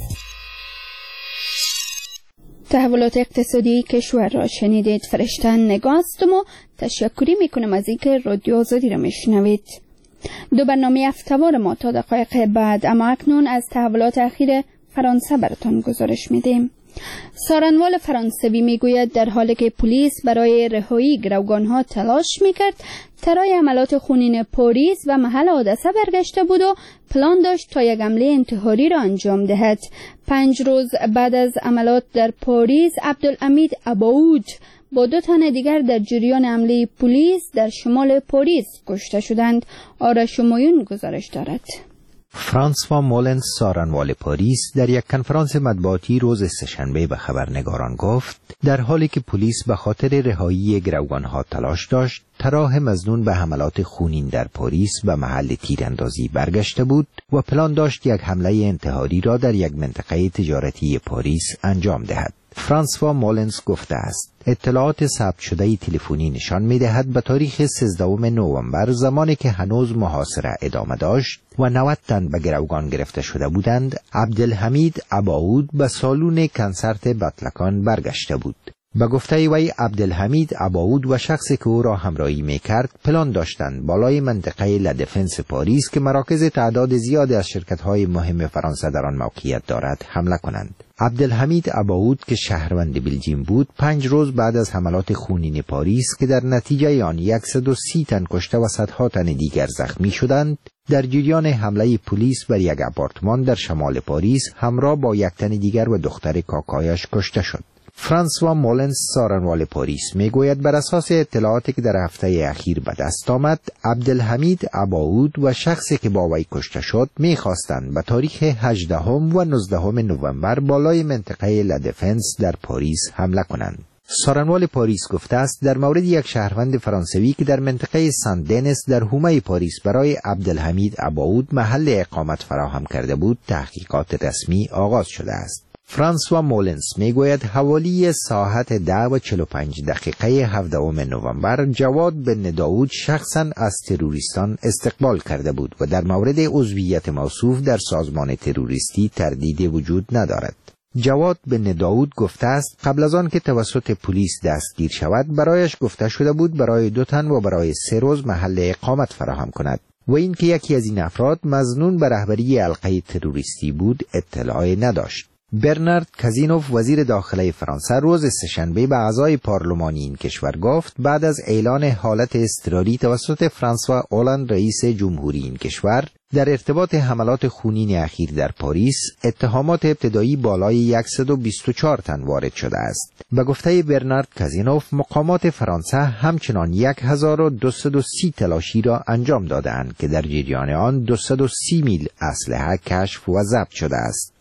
تحولات اقتصادی کشور را شنیدید. فرشتن نگاستم و تشکری میکنم از اینکه رادیو آزادی را میشنوید. دو برنامه هفته‌وار ما تا دقایق بعد، اما اکنون از تحولات اخیر فرانسه براتان گزارش میدیم. سارنوال فرانسوی میگوید در حالی که پلیس برای رهایی گروگانها تلاش میکرد، ترای حملات خونین پاریس و محل حادثه برگشته بود و پلان داشت تا یک حمله انتحاری را انجام دهد. پنج روز بعد از حملات در پاریس، عبدالحمید اباود با دو تن دیگر در جریان حمله پلیس در شمال پاریس کشته شدند. آرش همایون گزارش دارد. فرانسوا مولنز، سارنوال پاریس، در یک کنفرانس مطبوعاتی روز سه‌شنبه به خبرنگاران گفت در حالی که پلیس به خاطر رهایی گروگانها تلاش داشت، تراه مظنون به حملات خونین در پاریس و محل تیراندازی برگشته بود و پلان داشت یک حمله انتحاری را در یک منطقه تجارتی پاریس انجام دهد. فرانسوا مولنز گفته است اطلاعات ثبت شده تلفنی نشان می‌دهد به تاریخ سیزدهم نوامبر، زمانی که هنوز محاصره ادامه داشت و نود تن به گروگان گرفته شده بودند، عبدالحمید اباود به سالن کنسرت بطلکان برگشته بود. به گفته وی، عبدالحمید اباود و شخصی که او را همراهی می‌کرد پلان داشتند بالای منطقه لدفنس پاریس که مراکز تعداد زیادی از شرکت‌های مهم فرانسه در آن موقعیت دارد حمله کنند. عبدالحمید اباود که شهروند بلژیم بود، پنج روز بعد از حملات خونین پاریس که در نتیجه آن صد و سی تن کشته و صدها تن دیگر زخمی شدند، در جریان حمله پلیس بر یک آپارتمان در شمال پاریس همراه با یک تن دیگر و دختر کاکایش کشته شد. فرانسوا مولنز، سارنوال پاریس، میگوید بر اساس اطلاعاتی که در هفته اخیر به دست آمد، عبدالحمید اباود و شخصی که با وی کشته شد میخواستند به تاریخ هجدهم و نوزدهم نوامبر بالای منطقه لدفنس در پاریس حمله کنند. سارنوال پاریس گفته است در مورد یک شهروند فرانسوی که در منطقه سن دنیس در حومه پاریس برای عبدالحمید اباود محل اقامت فراهم کرده بود، تحقیقات رسمی آغاز شده است. فرانسوا مولنز میگوید حوالی ساعت ده و چهل و پنج دقیقه هفدهم نوامبر جواد بن داود شخصا از تروریستان استقبال کرده بود و در مورد عضویت موصوف در سازمان تروریستی تردیدی وجود ندارد. جواد بن داود گفته است قبل از آن که توسط پلیس دستگیر شود برایش گفته شده بود برای دو تن و برای سه روز محل اقامت فراهم کند و اینکه یکی از این افراد مظنون به رهبری حلقه تروریستی بود اطلاعی نداشت. برنارد کازینوف، وزیر داخله فرانسه، روز سه‌شنبه به اعضای پارلمانی این کشور گفت بعد از اعلان حالت اضطراری توسط فرانسوا هولند، رئیس جمهوری این کشور، در ارتباط حملات خونین اخیر در پاریس، اتهامات ابتدایی بالای صد و بیست و چهار تن وارد شده است. به گفته برنارد کازینوف، مقامات فرانسه همچنان هزار و دویست و سی تلاشی را انجام دادند که در جریان آن دویست و سی میل اسلحه کشف و ضبط شده است.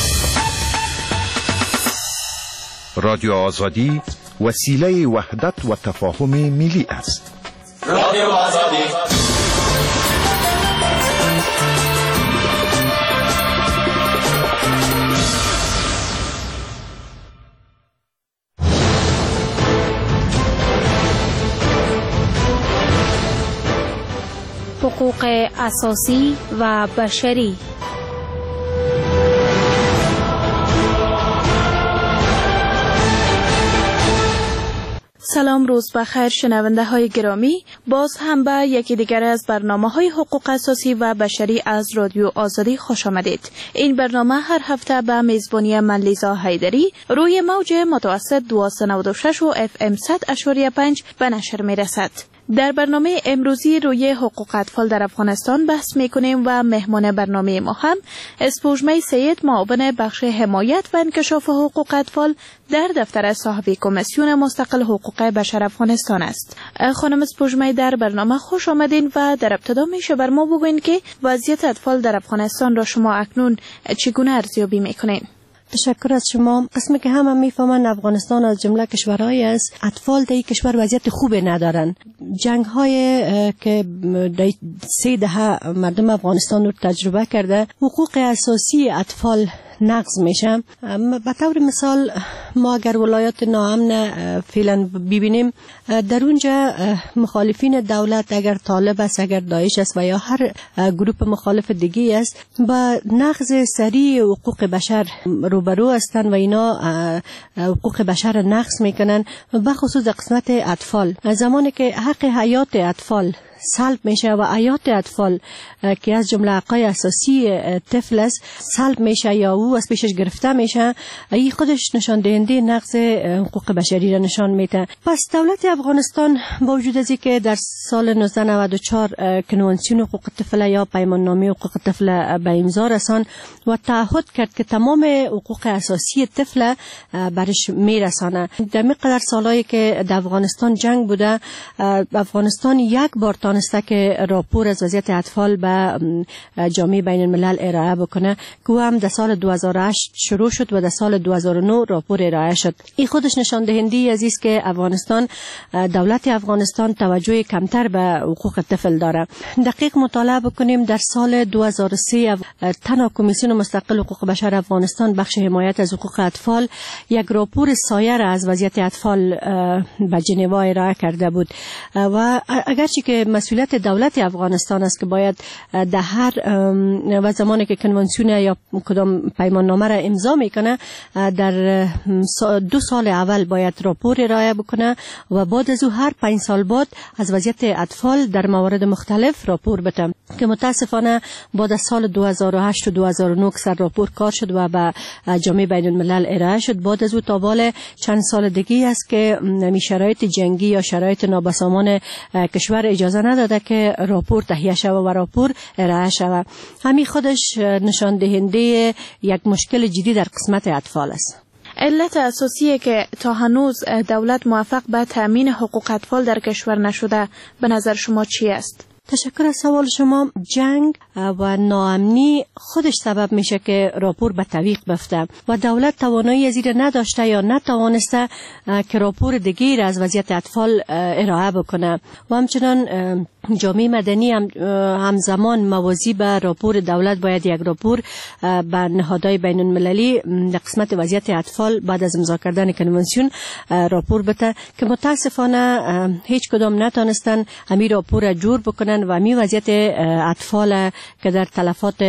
رادیو آزادی وسیله وحدت و تفاهم ملی است. رادیو آزادی حقوق اساسی و بشری. سلام، روز بخیر شنونده های گرامی. باز هم به یکی دیگر از برنامه های حقوق اساسی و بشری از رادیو آزادی خوش آمدید. این برنامه هر هفته به میزبانی من لیزا حیدری روی موج متوسط دویست و نود و شش و اف ام صد و پنج به نشر می رسد. در برنامه امروزی روی حقوق اطفال در افغانستان بحث میکنیم و مهمان برنامه ما هم اسپوژمه سید، معاون بخش حمایت و انکشاف حقوق اطفال در دفتر صاحب کمیسیون مستقل حقوق بشر افغانستان است. خانم اسپوژمه، در برنامه خوش آمدین و در ابتدا میشه بر ما بگوین که وضعیت اطفال در افغانستان را شما اکنون چگونه ارزیابی میکنین؟ تشکر از شما. قسمی که همه میفهمن افغانستان از جمله کشورهایی است اطفال در این کشور وضعیت خوبی ندارن. جنگ های که در سه دهه مردم افغانستان رو تجربه کرده، حقوق اساسی اطفال نقض میشه. به طور مثال ما اگر ولایات ناامن فعلا ببینیم، در اونجا مخالفین دولت اگر طالب است، اگر داعش است و یا هر گروه مخالف دیگه است، با نقض سریع حقوق بشر روبرو هستند و اینا حقوق بشر نقض میکنن، بخصوص قسمت اطفال. زمانی که حق حیات اطفال سلب میشه و حیات اطفال که از جمله حقای اساسی طفل است سلب میشه یا او از پیشش گرفته میشه، این خودش نشان دهنده نقض حقوق بشری را نشان میده. پس دولت افغانستان با وجود از اینکه در سال نوزده نود و چهار کنوانسیون حقوق طفل یا پیمان نامه حقوق طفل به امضا رساند و تعهد کرد که تمام حقوق اساسی طفل برش میرسانه. در مقدار سالایی که در افغانستان جنگ بوده، افغانستان یک بار تانسته که راپور از وضعیت اطفال به جامعه بین الملل ارائه بکنه که هم در سال دو هزار و هشت شروع شد و در سال دو هزار و نه راپور ارائه شد. این خودش نشان دهنده از است که افغانستان، دولت افغانستان توجه کمتر به حقوق طفل داره. دقیق مطالعه بکنیم، در سال دو هزار و سه تنها کمیسیون مستقل حقوق بشر افغانستان بخش حمایت از حقوق اطفال یک راپور سایه را از وضعیت اطفال به ژنو ارائه کرده بود و اگرچه که مسئولیت دولت افغانستان است که باید در هر و زمانی که کنوانسیون یا کدام پیمان نامه را امضا میکنه در دو سال اول باید راپور ارائه بکنه و بعد از او هر پنج سال بعد از وضعیت اطفال در موارد مختلف راپور بده که متاسفانه بعد از سال دو هزار و هشت و دو هزار و نه سر راپور کار شد و به جامعه بین الملل ارائه شد. بعد از او تا بال چند سال دیگه است که می شرایط جنگی یا شرایط نابسامان کشور اجازه نداده که راپور تهیه شود و راپور ارائه شود. همین خودش نشان دهنده یک مشکل جدی در قسمت اطفال است. علت اساسی که تا هنوز دولت موفق به تامین حقوق اطفال در کشور نشده به نظر شما چی است؟ تشکر از سوال شما. جنگ و ناامنی خودش سبب میشه که راپور به تعویق بفته و دولت توانایی از این نداشته یا نتوانسته که راپور دیگه را از وضعیت اطفال ارائه بکنه و همچنان جامعه مدنی هم همزمان موازی به راپور دولت باید یک راپور به نهادهای بین المللی در قسمت وضعیت اطفال بعد از امضا کردن کنوانسیون راپور بده که متاسفانه هیچ کدام نتونستن همین راپور را جور بکنن و همین وضعیت اطفال که در تلفات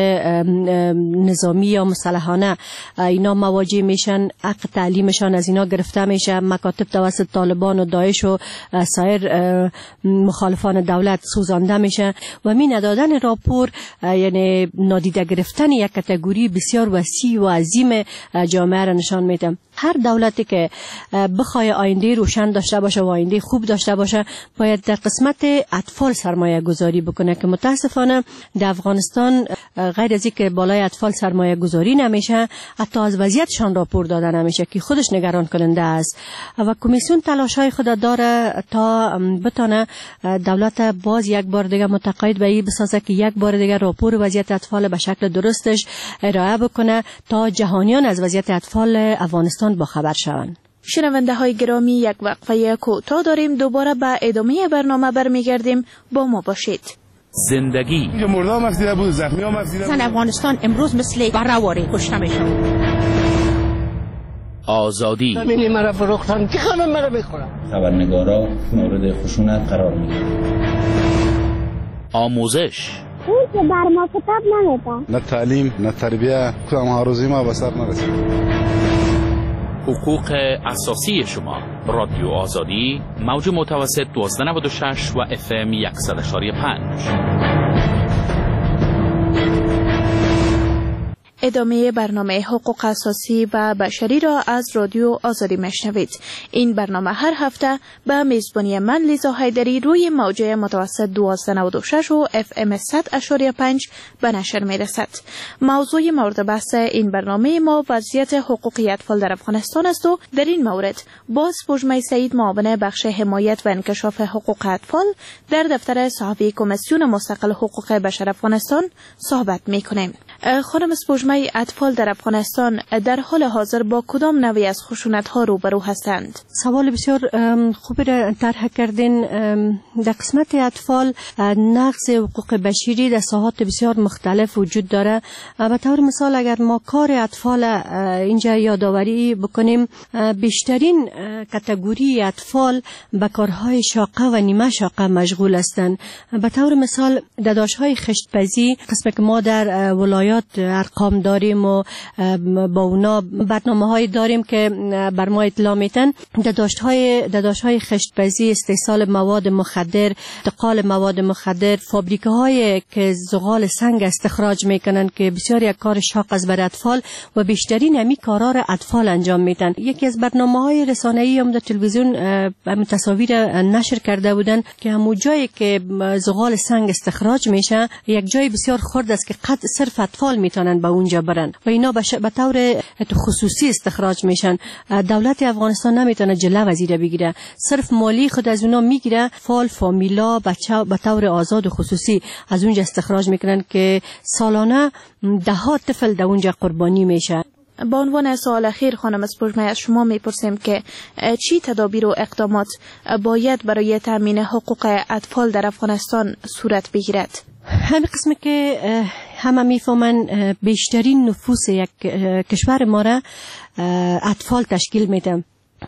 نظامی یا مسلحانه اینا مواجه میشن، حق تعلیمشان از اینا گرفته میشه، مکاتب توسط طالبان و داعش و سایر مخالفان دولت سوزانده میشه و می ندادن راپور یعنی نادیده گرفتن یک کاتگوری بسیار وسیع و عظیم جامعه را نشان میده. هر دولتی که بخواد آینده روشن داشته باشه و آینده خوب داشته باشه باید در قسمت اطفال سرمایه گذاری بکنه که متاسفانه در افغانستان غیر از اینکه بالای اطفال سرمایه گذاری نمیشه، حتی از وضعیتشان راپور داده نمیشه که خودش نگران کننده است و کمیسیون تلاش های خود داره تا بتونه دولت باز یک بار دیگه متقاعد به این بسازه که یک بار دیگه راپور وضعیت اطفال به شکل درستش ارائه بکنه تا جهانیان از وضعیت اطفال افغانستان با خبر شوند. شنونده های گرامی، یک وقفه کوتاه داریم، دوباره به ادامه برنامه برمیگردیم، با ما باشید. زندگی مردم مفسیده بود، زخمی ها مفسیده بود. زن افغانستان امروز مثل برآوری کشته میشن. آزادی همینی مرا فروختن که خانم مرا بخورم. خبرنگارا مورد خشونت قرار میگیرن. آموزش اون که بر ما کتاب نمیده، نه تعلیم نه تربیه، کدام هاروزی ما به سر نرسید. حقوق اساسی شما. رادیو آزادی، موج متوسط دوازده نود و شش و اف ام صد و پنج. ادامه برنامه حقوق اساسی و بشری را از رادیو آزادی میشنوید. این برنامه هر هفته به میزبانی من لیزا حیدری روی موجه متوسط دوازده نود و شش و اف ام صد و پنج به نشر میرسد. موضوع مورد بحث این برنامه ما وضعیت حقوقی اطفال در افغانستان است و در این مورد باز پژمه سعید، معاون بخش حمایت و انکشاف حقوق اطفال در دفتر صحافی کمیسیون مستقل حقوق بشر افغانستان صحبت میکنیم. خانم سپوږمۍ، اطفال در افغانستان در حال حاضر با کدام نوعی از خشونت ها روبرو هستند؟ سوال بسیار خوبی را طرح کردین. در قسمت اطفال نقض حقوق بشری در ساحات بسیار مختلف وجود داره. به طور مثال اگر ما کار اطفال اینجا یادآوری بکنیم، بیشترین کاتگوری اطفال به کارهای شاقه و نیمه شاقه مشغول هستند. به طور مثال داداش‌های خشتپزی، قسمی که ما در ولایات ارقام داریم و با اونا برنامه‌های داریم که بر ما اطلاع میتن، داداش‌های داداش‌های خشتپزی، استحصال مواد مخدر، انتقال مواد مخدر، فابریکه‌های که زغال سنگ استخراج میکنن که بسیار یک کار شاق است بر اطفال و بیشترین همی کارا را اطفال انجام میدن. یکی از برنامه‌های رسانه‌ای هم در تلویزیون تصاویر نشر کرده بودن که همون جایی که زغال سنگ استخراج میشه یک جای بسیار خرد است که قد صرف اطفال میتونن به اونجا برن و اینا به طور خصوصی استخراج میشن. دولت افغانستان نمیتونه جلو وزیر بگیره، صرف مالی خود از اونا میگیره، فال فامیلا بچه به طور آزاد و خصوصی از اونجا استخراج میکنن که سالانه ده ها طفل در اونجا قربانی میشه. با عنوان سوال اخیر خانم سپوږمۍ، از شما میپرسیم که چی تدابیر و اقدامات باید برای تامین حقوق اطفال در افغانستان صورت بگیرد؟ همین قسمی که همه میفهمن بیشترین نفوس یک کشور ما را اطفال تشکیل میده.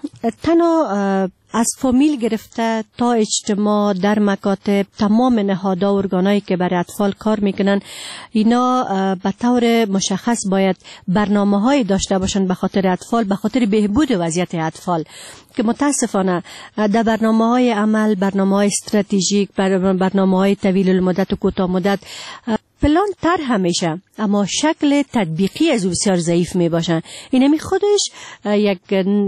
تنها از فامیل گرفته تا اجتماع، در مکاتب، تمام نهادها و ارگانایی که برای اطفال کار میکنن، اینا به طور مشخص باید برنامه‌های داشته باشن به خاطر اطفال، به خاطر بهبود وضعیت اطفال که متاسفانه در برنامه‌های عمل، برنامه‌های استراتژیک، برنامه‌های طویل المدت و کوتاه مدت پلان طرح میشه اما شکل تطبیقی از بسیار ضعیف می باشن. اینمی خودش یک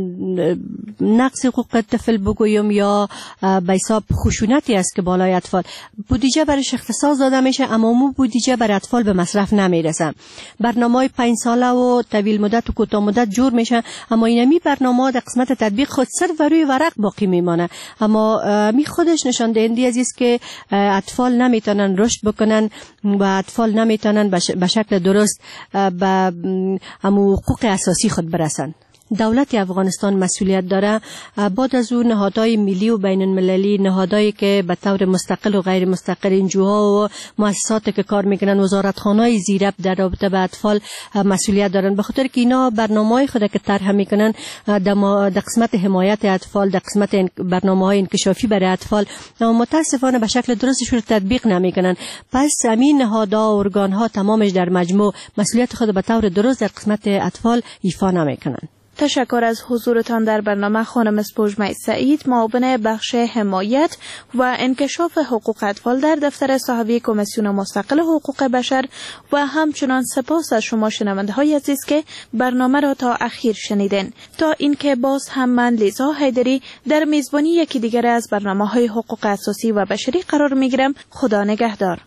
نقص حقوق طفل بگویم یا به حساب خشونتی است که بالای اطفال. بودجه برش اختصاص داده میشه اما مو بودجه بر اطفال به مصرف نمیرسه. برنامه‌های پنج ساله و طویل مدت و کوتاه مدت جور میشه اما اینمی برنامه در قسمت تطبیق خود صرف روی ورق باقی میمانه. اما می خودش نشان دهنده است که اطفال نمیتونن رشد بکنن و اطفال نمیتونن به شکل درست به همو حقوق اساسی خود برسن. دولت افغانستان مسئولیت داره بعد از اون نهادهای ملی و بین المللی، نهادهایی که به طور مستقل و غیر مستقل، انجوها و مؤسساتی که کار میکنن، وزارتخانه‌های زیرب در رابطه با اطفال مسئولیت دارن، به خاطر که اینا برنامه‌های خود که طرح میکنن در قسمت حمایت اطفال، در قسمت برنامه‌های انکشافی برای اطفال، اما متاسفانه به شکل درستش رو تطبیق نمیکنن. پس همین نهادها و ارگان‌ها تمامش در مجموع مسئولیت خود به طور درست در قسمت اطفال ایفا نمیکنن. تشکر از حضورتان در برنامه خانم سپوږمۍ سعید، معاون بخش حمایت و انکشاف حقوق اطفال در دفتر صاحبی کمیسیون مستقل حقوق بشر، و همچنان سپاس از شما شنونده های عزیز که برنامه را تا اخیر شنیدین. تا اینکه باز هم من لیزا حیدری در میزبانی یکی دیگر از برنامه های حقوق اساسی و بشری قرار میگیرم. خدا نگهدار.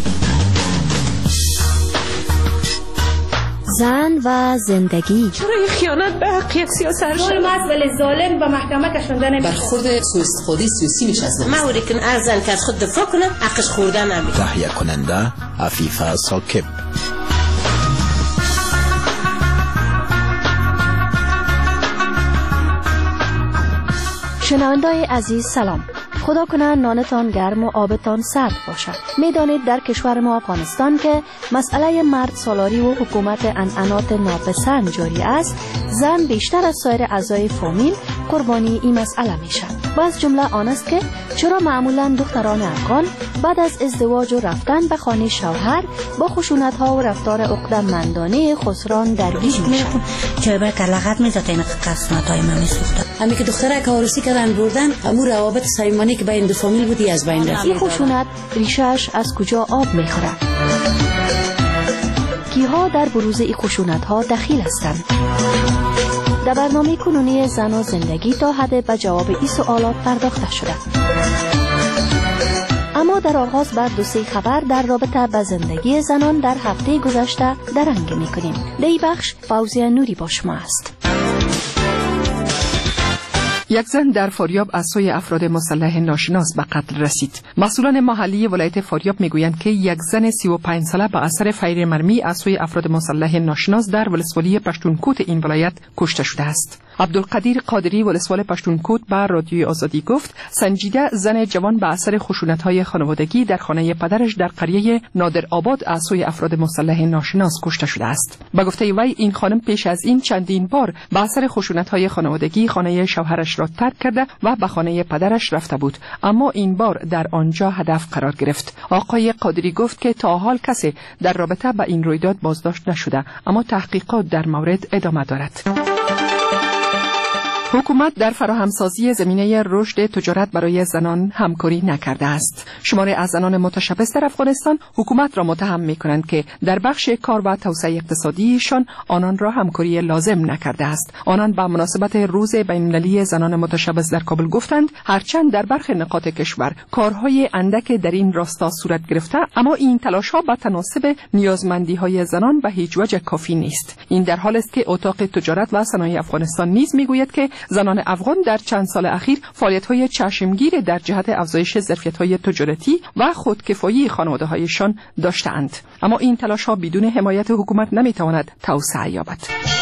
زن و زندگی. برای خیانت به حق یک سیاست شده ولی ظالم به محکمه کشنده نمیشه. برخورد سوء استفاده سیاسی میشه از زن. معوری کن ارزن که از خود دفاع کنه حقش خوردن نمیشه. تهیه کننده عفیفه ساکب. شنونده‌های عزیز سلام. خدا کنه نانتان گرم و آبتان سرد باشد. میدانید در کشور ما افغانستان که مسئله مرد سالاری و حکومت عنعنات ناپسند جاری است، زن بیشتر از سایر اعضای فامیل قربانی این مسئله میشن. و از جمله آن است که چرا معمولا دختران افغان بعد از ازدواج و رفتن به خانه شوهر با خشونت ها و رفتار عقده‌مندانه خسران درگیر میشن. چه بر کلاغت میذات این قسمت های من میسوخته. همین که دختره که عروسی کردن بردن، امور روابط صمیمانه که بین دو فامیل بودی از بین رفت. این خشونت ریشش از کجا آب میخوره؟ کیها در بروز این خشونت ها دخیل هستند؟ در برنامه کنونی زن و زندگی تا حد به جواب این سوالات پرداخته شده. اما در آغاز بعد دو سه خبر در رابطه با زندگی زنان در هفته گذشته درنگ میکنیم. در این بخش فوزیه نوری با شما است. یک زن در فاریاب از سوی افراد مسلح ناشناس به قتل رسید. مسئولان محلی ولایت فاریاب میگویند که یک زن سی و پنج ساله به اثر فیر مرمی از سوی افراد مسلح ناشناس در ولسوالی پشتونکوت این ولایت کشته شده است. عبدالقدیر قادری ولسوال پشتونکوت به رادیوی آزادی گفت سنجیده زن جوان به اثر خشونت‌های خانوادگی در خانه پدرش در قریه نادر آباد از سوی افراد مسلح ناشناس کشته شده است. به گفته وی این خانم پیش از این چندین بار به اثر خشونت‌های خانوادگی خانه شوهرش را ترک کرده و به خانه پدرش رفته بود، اما این بار در آنجا هدف قرار گرفت. آقای قادری گفت که تا حال کسی در رابطه با این رویداد بازداشت نشده، اما تحقیقات در مورد ادامه دارد. حکومت در فراهمسازی زمینه رشد تجارت برای زنان همکاری نکرده است. شماری از زنان متشبث در افغانستان حکومت را متهم می‌کنند که در بخش کار و توسعه اقتصادیشان آنان را همکاری لازم نکرده است. آنان به مناسبت روز بین‌المللی زنان متشبث در کابل گفتند هرچند در برخی نقاط کشور کارهای اندک در این راستا صورت گرفته، اما این تلاش‌ها به تناسب نیازمندی‌های زنان به هیچ وجه کافی نیست. این در حالی است که اتاق تجارت و صنایع افغانستان نیز می‌گوید که زنان افغان در چند سال اخیر فعالیت‌های چشمگیر در جهت افزایش ظرفیت‌های تجارتی و خودکفایی خانواده‌هایشان داشته‌اند، اما این تلاش‌ها بدون حمایت حکومت نمی‌تواند توسعه یابد.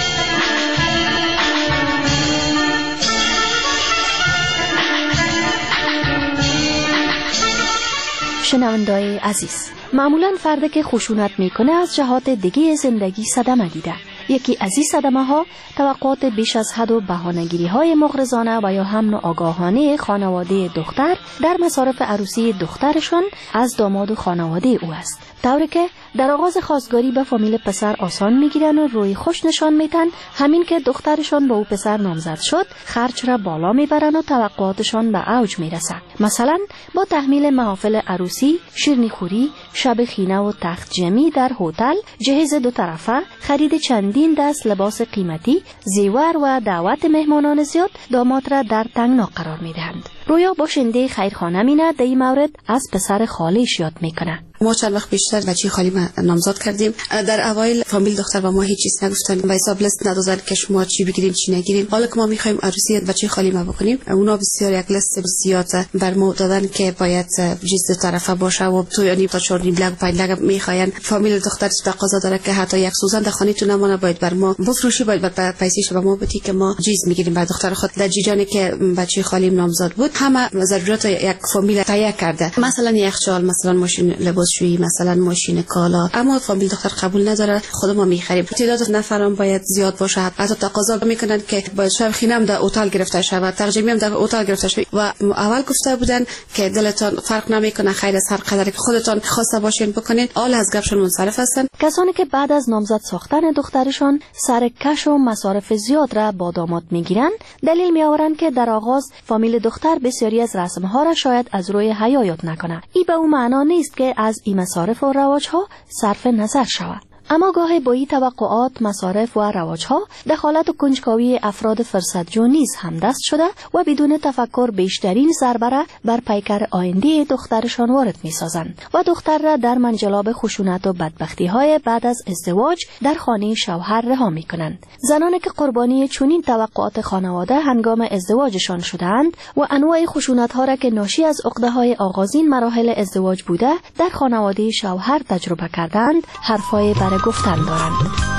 شنونده‌های عزیز، معمولاً فردی که خشونت میکنه از جهات دیگه زندگی صدمه دیده. یکی از این صدمه ها توقعات بیش از حد و بهانه‌گیری های مغرضانه و یا هم ناآگاهانه خانواده دختر در مصارف عروسی دخترشان از داماد و خانواده او است، طوری که در آغاز خواستگاری به فامیل پسر آسان میگیرن و روی خوش نشان میتن، همین که دخترشان به او پسر نامزد شد خرج را بالا میبرن و توقعاتشان به اوج میرسه. مثلا با تحمیل محافل عروسی، شیرینی خوری، شب خینه و تخت جمعی در هتل، جهیز دو طرفه، خرید چندین دست لباس قیمتی، زیور و دعوت مهمانان زیاد داماد را در تنگنا قرار میدهند. رویا باشنده خیرخانه مینه در این مورد از پسر خالش یاد میکنه. ما چند وقت بیشتر بچه خالی ما نامزد کردیم. در اوایل فامیل دختر با ما هیچ چیز نگفتن، به حساب لیست ندادن که شما چی بگیرین چی نگیرین. حالا که ما میخوایم عروسی بچه خالی ما بکنیم، اونا بسیار یک لیست زیاد بر ما دادن که باید جیز دو طرفه باشه و تو یعنی تا چهار نیم لگ پنج لگ میخواین. فامیل دختر تقاضا داره که حتی یک سوزن در خانه تو نمونه، باید بر ما بفروشی، باید بر پیسش به ما بدی که ما جیز میگیریم. بعد دختر خود در جیجانی که بچه خالی نامزد بود همه ضرورت یک فامیل تهیه کرده، مثلا یخچال، مثلا ماشین لباسشویی، مثلا ماشین کالا، اما فامیل دختر قبول نداره، خود ما میخریم. تعداد نفرام باید زیاد باشه، حتی تقاضا میکنن که باید شب خینم در هتل گرفته شود، ترجمه هم در هتل گرفته شود و اول گفته بودن که دلتان فرق نمیکنه، خیر از هر قدر که خودتان خواسته باشین بکنین. آل از گپشون منصرف هستن. کسانی که بعد از نامزد ساختن دخترشان سر کش و مصارف زیاد را با داماد میگیرن، دلیل میآورند که در آغاز فامیل دختر بسیاری از رسم‌ها را شاید از روی حیا یاد نکنه. این به اون معنا نیست که از این مصارف و رواج‌ها صرف نظر شود، اما گاهی با این توقعات، مصارف و رواج‌ها دخالت و کنجکاوی افراد فرصتجو نیز همدست شده و بدون تفکر بیشترین ضربه را بر پیکر آینده دخترشان وارد می‌سازند و دختر را در منجلاب خشونت و بدبختی‌های بعد از ازدواج در خانه شوهر رها می‌کنند. زنانی که قربانی چنین توقعات خانواده هنگام ازدواجشان شده‌اند و انواع خشونت‌ها را که ناشی از عقده‌های آغازین مراحل ازدواج بوده در خانواده شوهر تجربه کردند، حرفای برای گفتن دارند.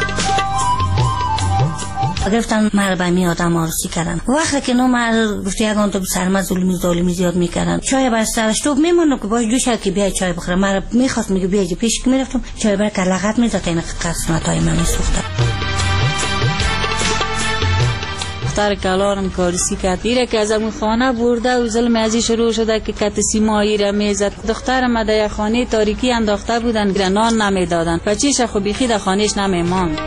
گفتن مرد به می آدم عروسی کردن، وقتی که نو مرد گفت یگان تو سرما ظلمی ظالمی زیاد میکردن، چای بر سرش تو میمونم که باش دوش که بیای چای بخوره. مرد میخواست میگه بیای پیش که میرفتم چای بر کلغت میزد این قسمتای من میسوختم. دختر کلارم کارسی کرد، ایره که از اون خانه برده و ظلم ازی شروع شده که کت سیمایی را میزد. دخترم در خانه تاریکی انداخته بودن، نان نمیدادن، بچه‌ش خو بیخی در خانهش نمیماند.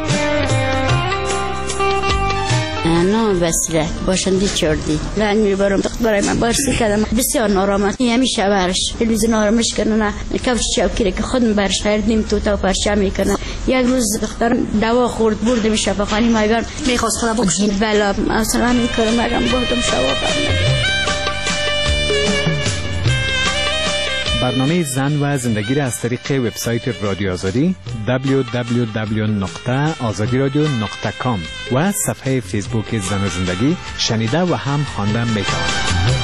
نام بسیره باشندی چردی رنگ میبرم دختر برای من بارسی کردم، بسیار نارامت همیشه برش تلویزیون آرامش کنن، کفش چوکی که خودم برش خریدیم تو تا پرچم میکنن. یک روز دختر دوا خورد بردم شفاخانه مایگان، میخواست خدا بکشه بلا مثلا میکردم برام بردم شفاخانه. برنامه زن و زندگی را از طریق وبسایت رادیو آزادی دبلیو دبلیو دبلیو نقطه آزادی رادیو نقطه کام و صفحه فیسبوک زن و زندگی شنیده و هم خواندن می‌توانید.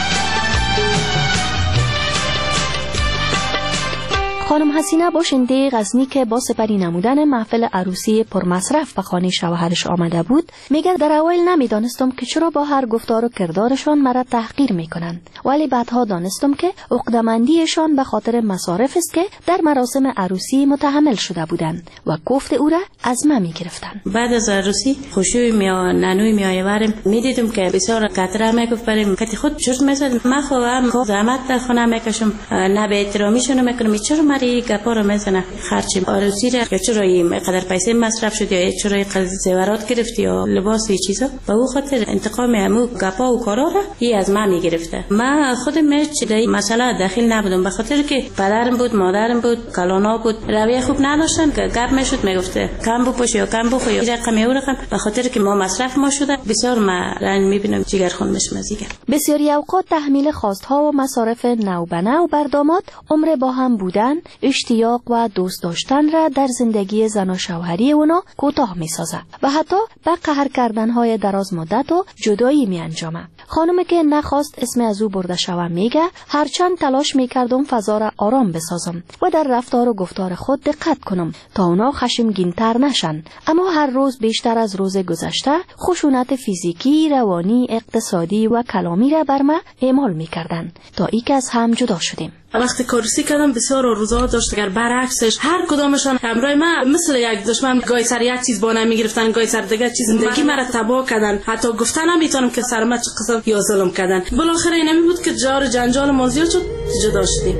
خانم حسینه باشنده غزنی که با سپری نمودن محفل عروسی پرمصرف به خانه شوهرش آمده بود میگه در اوایل نمیدانستم که چرا با هر گفتار و کردارشان مرا تحقیر میکنند، ولی بعدها دانستم که عقده‌مندیشان به خاطر مصارف است که در مراسم عروسی متحمل شده بودند و گفت او را از من میگرفتند. بعد از عروسی خوشوی میا نانوی میایوارم میدیدم که بسیار قطره میگفت بریم کتی خود چرت میزد ما خودم زحمت در خونه میکشم نه به احترامیشون میکنم چرا مری گپا رو میزنه خرچی عروسی را که چرا این قدر پیسه مصرف شد یا چرا این قدر زیورات گرفتی یا لباس یا چیزا و او خاطر انتقام همو گپا و کارا را ای از من میگرفته. من خودم هیچ در این مسئله داخل نبودم به خاطر که پدرم بود مادرم بود کلانا بود رویه خوب نداشتن که گپ میشد میگفته کم بپوش یا کم بخور یا رقم یا رقم به خاطر که ما مصرف ما شده بسیار ما رنج میبینم جگر خون میشم از دیگه. بسیاری اوقات تحمیل خواستها و مصارف نو به نو بر داماد عمر با هم بودن، اشتیاق و دوست داشتن را در زندگی زن و شوهری اونا کوتاه میسازه و حتی به قهر کردنهای دراز مدت و جدایی می انجامه. خانومی که نخواست اسم از او برده شوم میگه هرچند تلاش میکردم فضا را آرام بسازم و در رفتار و گفتار خود دقت کنم تا اونا خشمگین‌تر نشن، اما هر روز بیشتر از روز گذشته خشونت فیزیکی، روانی، اقتصادی و کلامی را بر من اعمال میکردن تا ای که از هم جدا شدیم. وقتی کارسی کردم بسیار روزا داشت اگر برعکسش هر کدامشان همراه من مثل یک دشمن گای سر یک چیز با نمی گرفتن گای سر دیگه چیز زندگی مرا تباه کردن، حتی گفتن نمیتونم که سر من چه قسم یا ظلم کردن. بالاخره این نمی بود که جار جنجال ما زیاد شد جدا شدیم.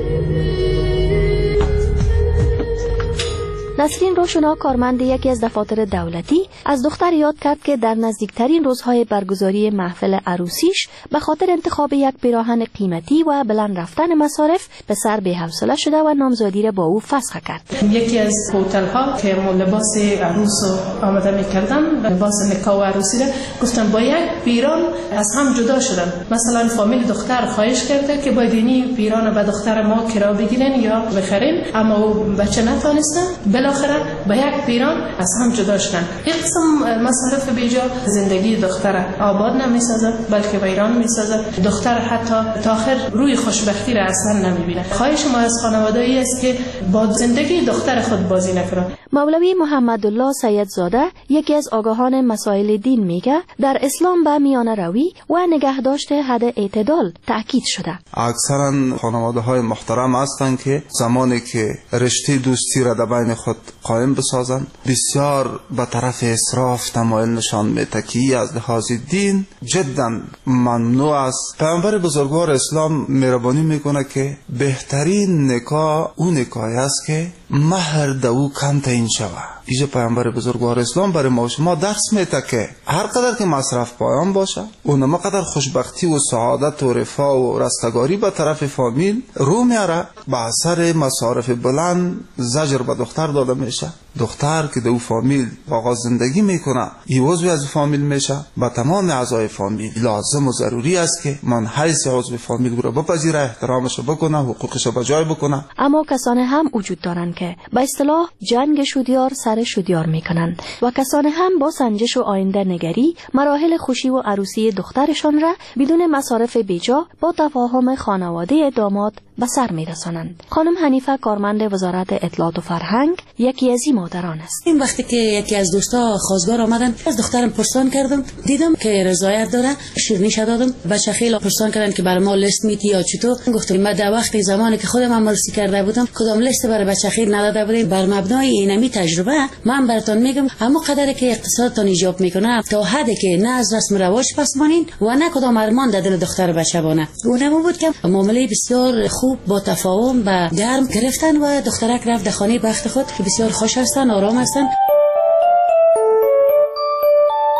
نسرین روشنا کارمند یکی از دفاتر دولتی از دختر یاد کرد که در نزدیکترین روزهای برگزاری محفل عروسیش به خاطر انتخاب یک پیراهن قیمتی و بلند رفتن مصارف به سر بی‌حوصله شده و نامزادی را با او فسخ کرد. یکی از هتل ها که ما لباس عروس آماده می‌کردم، لباس نکاح و عروسی را گفتم با یک پیران از هم جدا شدن. مثلا فامیل دختر خواهش کرده که باید اینی پیران به دختر ما کرا بگیرن یا بخرین، اما بچه نتونستن. بالاخره با یک پیران از هم جدا شدن. یک قسم مصارف بیجا زندگی دختر آباد نمی‌سازد بلکه ویران می‌سازد. دختر حتی تا آخر روی خوشبختی را اصلا نمی‌بیند. خواهش ما از خانواده‌ای است که با زندگی دختر خود بازی نکنند. مولوی محمدالله سیدزاده یکی از آگاهان مسائل دین میگه در اسلام به میانه روی و نگهداشت حد اعتدال تأکید شده. اکثرا خانواده‌های محترم هستند که زمانی که رشته دوستی را در بین خود قائم بسازند بسیار به طرف اسراف تمایل نشان می‌دهند که از لحاظ دین جدا ممنوع است. پیامبر بزرگوار اسلام مهربانی میکنه که بهترین نکاح اون نکاحی است که مهر دو کم تعیین شود. اینجا پیامبر بزرگوار اسلام برای ما شما درس میده که هر قدر که مصرف پایان باشه اونم قدر خوشبختی و سعادت و رفاه و رستگاری به طرف فامیل رو میاره. به اثر مصارف بلند زجر به دختر داده میشه. دختر که دو فامیل آغاز زندگی میکنه ای عضو از فامیل میشه. با تمام اعضای فامیل لازم و ضروری است که من حیث عضو فامیل رو بپذیره، احترامش بکنه، حقوقش رو بجای بکنه. اما کسانی هم وجود دارند که به اصطلاح جنگ شودیار سر شودیار میکنند و کسانی هم با سنجش و آینده نگری مراحل خوشی و عروسی دخترشان را بدون مصارف بیجا با تفاهم خانواده داماد به سر میرسانند. خانم حنیفه کارمند وزارت اطلاعات و فرهنگ یکی از این مادران است. این وقتی که یکی از دوستا خواستگار آمدن از دخترم پرسان کردم، دیدم که رضایت داره، شیرینی دادم. بچه خیلی پرسان کردن که برای ما لیست میدی یا چطور. گفتم من در وقت زمانی که خودم عمرسی کرده بودم کدام لیست برای بچه خیلی نداده بودم. بر مبنای اینمی تجربه من براتون میگم اما قدری که اقتصادتون ایجاب میکنه تا حدی که نه از رسم رواج پس مانین و نه کدام ارمان در دل دختر بچه بانه. اونم بود که معامله بسیار خوب با تفاهم و گرم گرفتن و دخترک رفت در خانه بخت خود که بسیار خوش هستن، آرام هستن.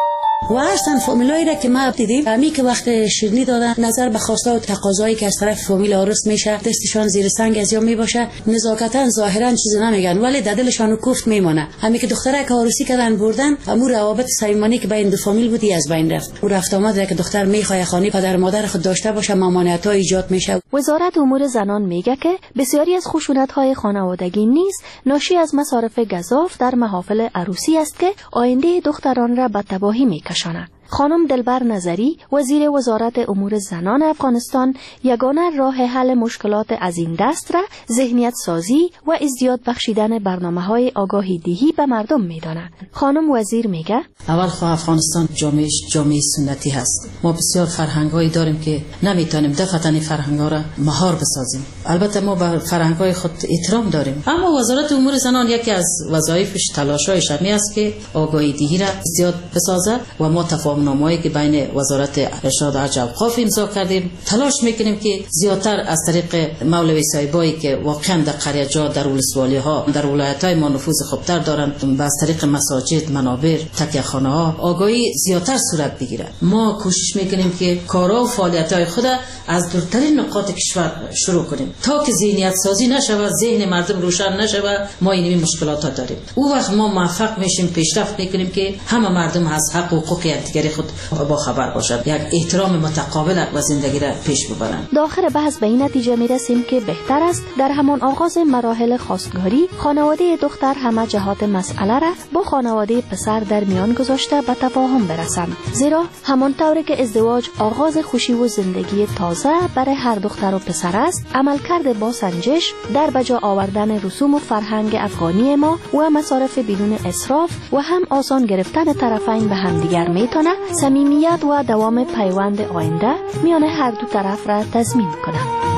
و هستن فامیلایی را که ما دیدیم امی که وقت شیرینی دادن نظر به خواسته و تقاضایی که از طرف فامیل عروس میشه دستشان زیر سنگ از یا میباشه نزاکتا ظاهرا چیزی نمیگن ولی در دلشان کوفت میمونه. همین که دختره که عروسی کردن بردن امو روابط صمیمانه که بین دو فامیل بودی از بین رفت. و رفت آمد که دختر میخواد خانه پدر مادر خود داشته باشه ممانعت‌ها ایجاد میشه. وزارت امور زنان میگه که بسیاری از خشونت‌های خانوادگی نیز ناشی از مصارف گزاف در محافل عروسی است که آینده دختران را به تباهی میکشاند. خانم دلبر نظری وزیر وزارت امور زنان افغانستان یگانه راه حل مشکلات از این دست را ذهنیت سازی و ازدیاد بخشیدن برنامه‌های آگاهی دهی به مردم می‌داند. خانم وزیر میگه اول خو افغانستان جامعه جامعه سنتی هست. ما بسیار فرهنگایی داریم که نمیتونیم دفعتاً فرهنگ‌ها را مهار بسازیم. البته ما به فرهنگ‌های خود احترام داریم. اما وزارت امور زنان یکی از وظایفش تلاش‌هایش می است که آگاهی دهی را زیاد بسازد و ما تفاهم نامه‌ای که بین وزارت ارشاد و حج اوقاف امضا کردیم تلاش میکنیم که زیادتر از طریق مولوی صاحبایی که واقعا در قریه‌جات در ولسوالی‌ها در ولایت‌های ما نفوذ خوبتر دارند و از طریق مساجد منابر تکیه‌خانه‌ها آگاهی زیادتر صورت بگیره. ما کوشش میکنیم که کارا و فعالیت‌های خود از دورترین نقاط کشور شروع کنیم تا که ذهنیت سازی نشود ذهن مردم روشن نشود ما این مشکلات داریم. او وقت ما موفق میشیم پیشرفت میکنیم که همه مردم از حق و حقوق یکدیگر خود با خبر باشد یک احترام متقابل و زندگی را پیش ببرند. داخل بحث به این نتیجه میرسیم که بهتر است در همان آغاز مراحل خواستگاری خانواده دختر همه جهات مسئله را با خانواده پسر در میان گذاشته به تفاهم برسند، زیرا همان طوری که ازدواج آغاز خوشی و زندگی تازه برای هر دختر و پسر است، عملکرد با سنجش در بجا آوردن رسوم و فرهنگ افغانی ما و مصارف بدون اسراف و هم آسان گرفتن طرفین به همدیگر میتونه صمیمیت و دوام پیوند آینده میان هر دو طرف را تضمین کنند.